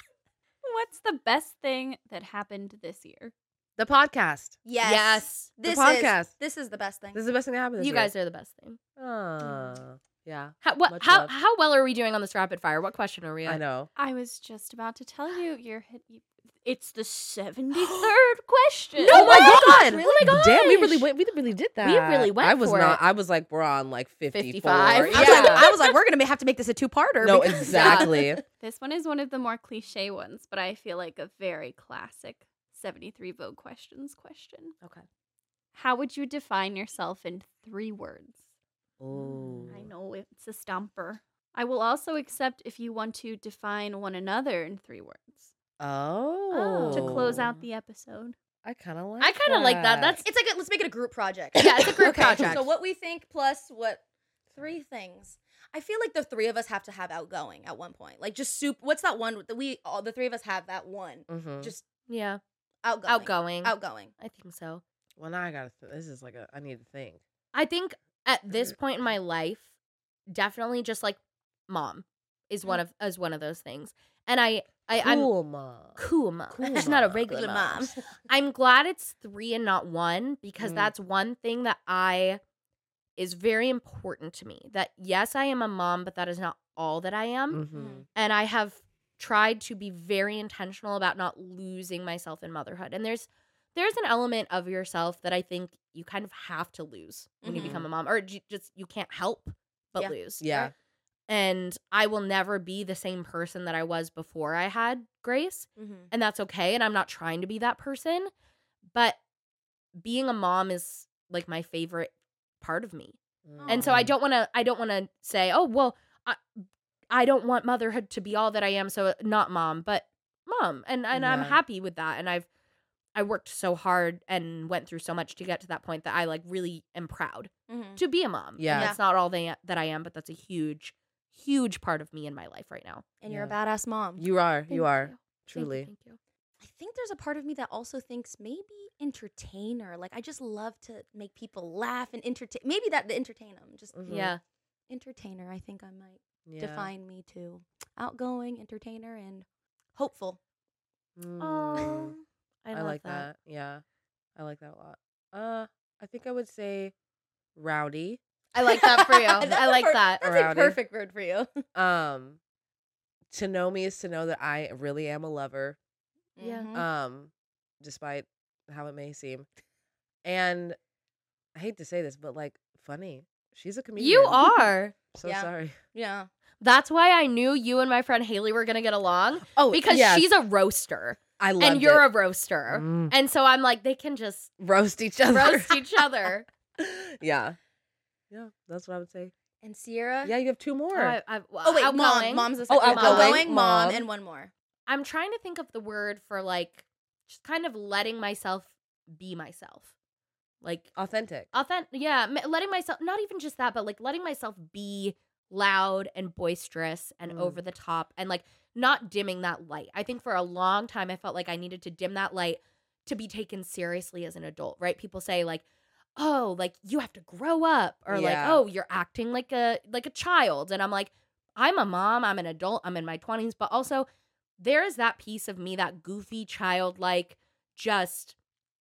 What's the best thing that happened this year? the podcast. Yes. Yes. This the podcast. is this is the best thing. This is the best thing that happened this You year. guys are the best thing. Uh, yeah. How what, Much how love. how well are we doing on this rapid fire? What question are we at? I know. I was just about to tell you, you're hit. You, it's the seventy-third question. No Oh my way! god! Oh my Damn, we really gosh! went. We really did that. We really went I was for not. it. I was like, we're on like fifty-four. fifty-five. I was, Yeah. like, I was like, we're gonna have to make this a two-parter. No, because- exactly. This one is one of the more cliche ones, but I feel like a very classic seventy-three Vogue questions question. Okay. How would you define yourself in three words? Ooh. I know it's a stumper. I will also accept if you want to define one another in three words Oh. to close out the episode. I kind of like. I kind of like that. That's It's like a, let's make it a group project. Yeah, it's a group Okay, project. So what we think plus what three things. I feel like the three of us have to have outgoing at one point. Like just soup. What's that one that we all the three of us have that one? Mm-hmm. Just yeah, outgoing. outgoing. Outgoing. I think so. Well, now I gotta. Th- this is like a. I need to think. I think at this point in my life, definitely just like mom is one of is one of those things. And I, I I'm Cool, mom. cool mom. Cool She's not a mom. regular Good mom. mom. I'm glad it's three and not one because Mm. that's one thing that I is very important to me. That yes, I am a mom, but that is not all that I am. Mm-hmm. And I have tried to be very intentional about not losing myself in motherhood. And there's there's an element of yourself that I think you kind of have to lose when Mhm. you become a mom, or you just you can't help but Yeah. lose. Yeah. And I will never be the same person that I was before I had Grace, Mm-hmm. and that's okay. And I'm not trying to be that person, but being a mom is like my favorite part of me. And so I Mm. don't want to I don't want to say, "Oh, well, I I don't want motherhood to be all that I am, so not mom, but mom." And and I'm Yeah. happy with that. And I've I worked so hard and went through so much to get to that point that I like really am proud Mm-hmm. to be a mom. Yeah. And that's not all they, that I am, but that's a huge huge part of me in my life right now. And you're a Yeah. badass mom. You are. Thank you are. Thank you, Truly. Thank you. I think there's a part of me that also thinks maybe entertainer. Like I just love to make people laugh and entertain. Maybe that to entertain them. Just Mhm. Yeah. entertainer. I think I might Yeah. define me too. Outgoing, entertainer, and hopeful. Mm. Oh, I, I love like that. Yeah. I like that a lot. Uh, I think I would say rowdy. I like that for you. That's I a like per- that. That's Rowdy. a perfect word for you. Um, to know me is to know that I really am a lover. Yeah. Mhm. Um, despite how it may seem. And I hate to say this, but like funny. She's a comedian. You are. So Yeah. sorry. Yeah. That's why I knew you and my friend Haley were gonna get along Oh, because yes. she's a roaster I love and you're it. a roaster, Mm. and so I'm like they can just roast each other. roast each other. Yeah. Yeah, that's what I would say. And Sierra. Yeah, you have two more. Oh, I, I, well, Oh wait, outgoing. mom. Mom's the Oh, second. outgoing, outgoing, mom, mom. and one more. I'm trying to think of the word for like just kind of letting myself be myself, like Authentic. authentic. Yeah, m- letting myself not even just that, but like letting myself be loud and boisterous and Mm. over the top and like not dimming that light. I think for a long time I felt like I needed to dim that light to be taken seriously as an adult, right? People say like, oh, like you have to grow up, or like, Yeah. oh, you're acting like a like a child. And I'm like, I'm a mom, I'm an adult, I'm in my twenties, but also there is that piece of me, that goofy child, like just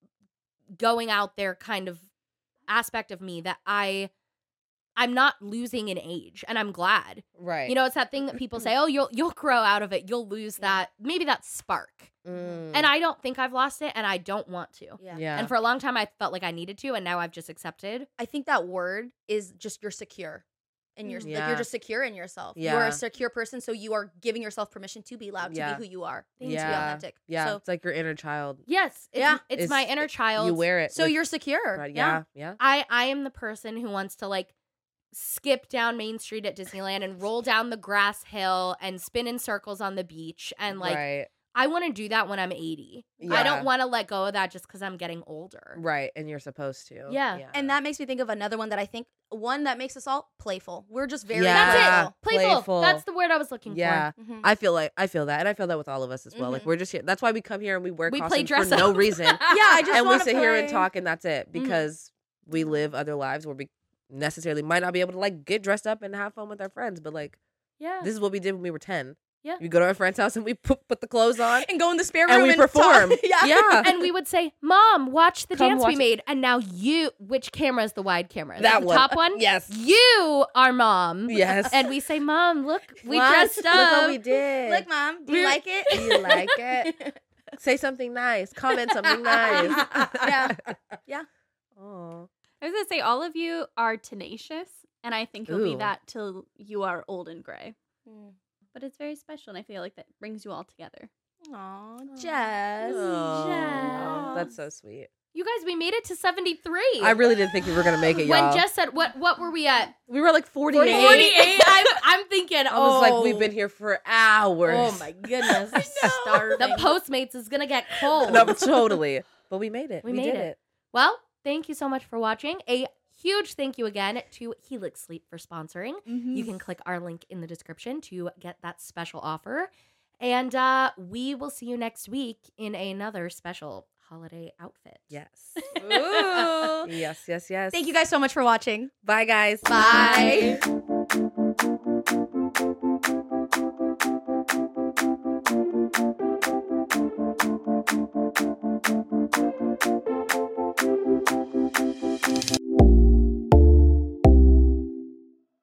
going out there kind of aspect of me that I I'm not losing in age, and I'm glad. Right. You know, it's that thing that people say, oh, you'll you'll grow out of it. You'll lose that, maybe that spark. Mm. And I don't think I've lost it, and I don't want to. Yeah. yeah. And for a long time, I felt like I needed to, and now I've just accepted. I think that word is just you're secure. And you're Mm. like Yeah. you're just secure in yourself. You're Yeah. a secure person, so you are giving yourself permission to be loud, to Yeah. be who you are, to be Yeah. authentic. yeah. So, It's like your inner child. Yes, it's, Yeah. it's, It's- my inner child. You wear it. so like, you're secure. right, Yeah. yeah. Yeah. I I am the person who wants to like skip down Main Street at Disneyland and roll down the grass hill and spin in circles on the beach, and like right. I want to do that when I'm eighty. I Yeah. don't want to let go of that just because I'm getting older. Right. And you're supposed to. Yeah. And that makes me think of another one that I think one that makes us all playful. We're just very Yeah. That's playful. it. Playful. Playful. That's the word I was looking Yeah. for. Mhm. I feel like I feel that, and I feel that with all of us as well. Like Mhm. we're just here. That's why we come here and we wear We play costumes dress for no up. reason, Yeah, I just and we wanna sit here and play. talk, and that's it. Because we live other lives where we necessarily might not be able to like get dressed up and have fun with our friends, but like Yeah. this is what we did when we were ten. Yeah. We go to our friend's house and we put put the clothes on And go in the spare room and we and perform. talk. yeah. Yeah. And we would say, Mom, watch the Come dance watch we it." made. And now you, which camera is the wide camera? Is That the one. top one? Yes. You are Mom. Yes. And we say, Mom, look, we What? dressed Look what up. we did. Look, Mom, do you We're- like it? Do you like it? Say something nice. Comment something nice. Yeah. Yeah. Oh. I was gonna say all of you are tenacious, and I think you'll be Ooh. that till you are old and gray. Mm. But it's very special, and I feel like that brings you all together. Aw, Jess. Oh, Jess. that's so sweet. You guys, we made it to seventy-three. I really didn't think we were gonna make it, y'all. When Jess said, what What were we at? we were like forty-eight. forty-eight. I'm, I'm thinking, I oh. was like, we've been here for hours. Oh my goodness. Starving. The Postmates is going to get cold. No, totally. But we made it. We We, made did it. it. Well, thank you so much for watching. A huge thank you again to Helix Sleep for sponsoring. You can click our link in the description to get that special offer. And uh, we will see you next week in another special holiday outfit. Yes. Ooh. yes, yes, yes. Thank you guys so much for watching. Bye, guys. Bye.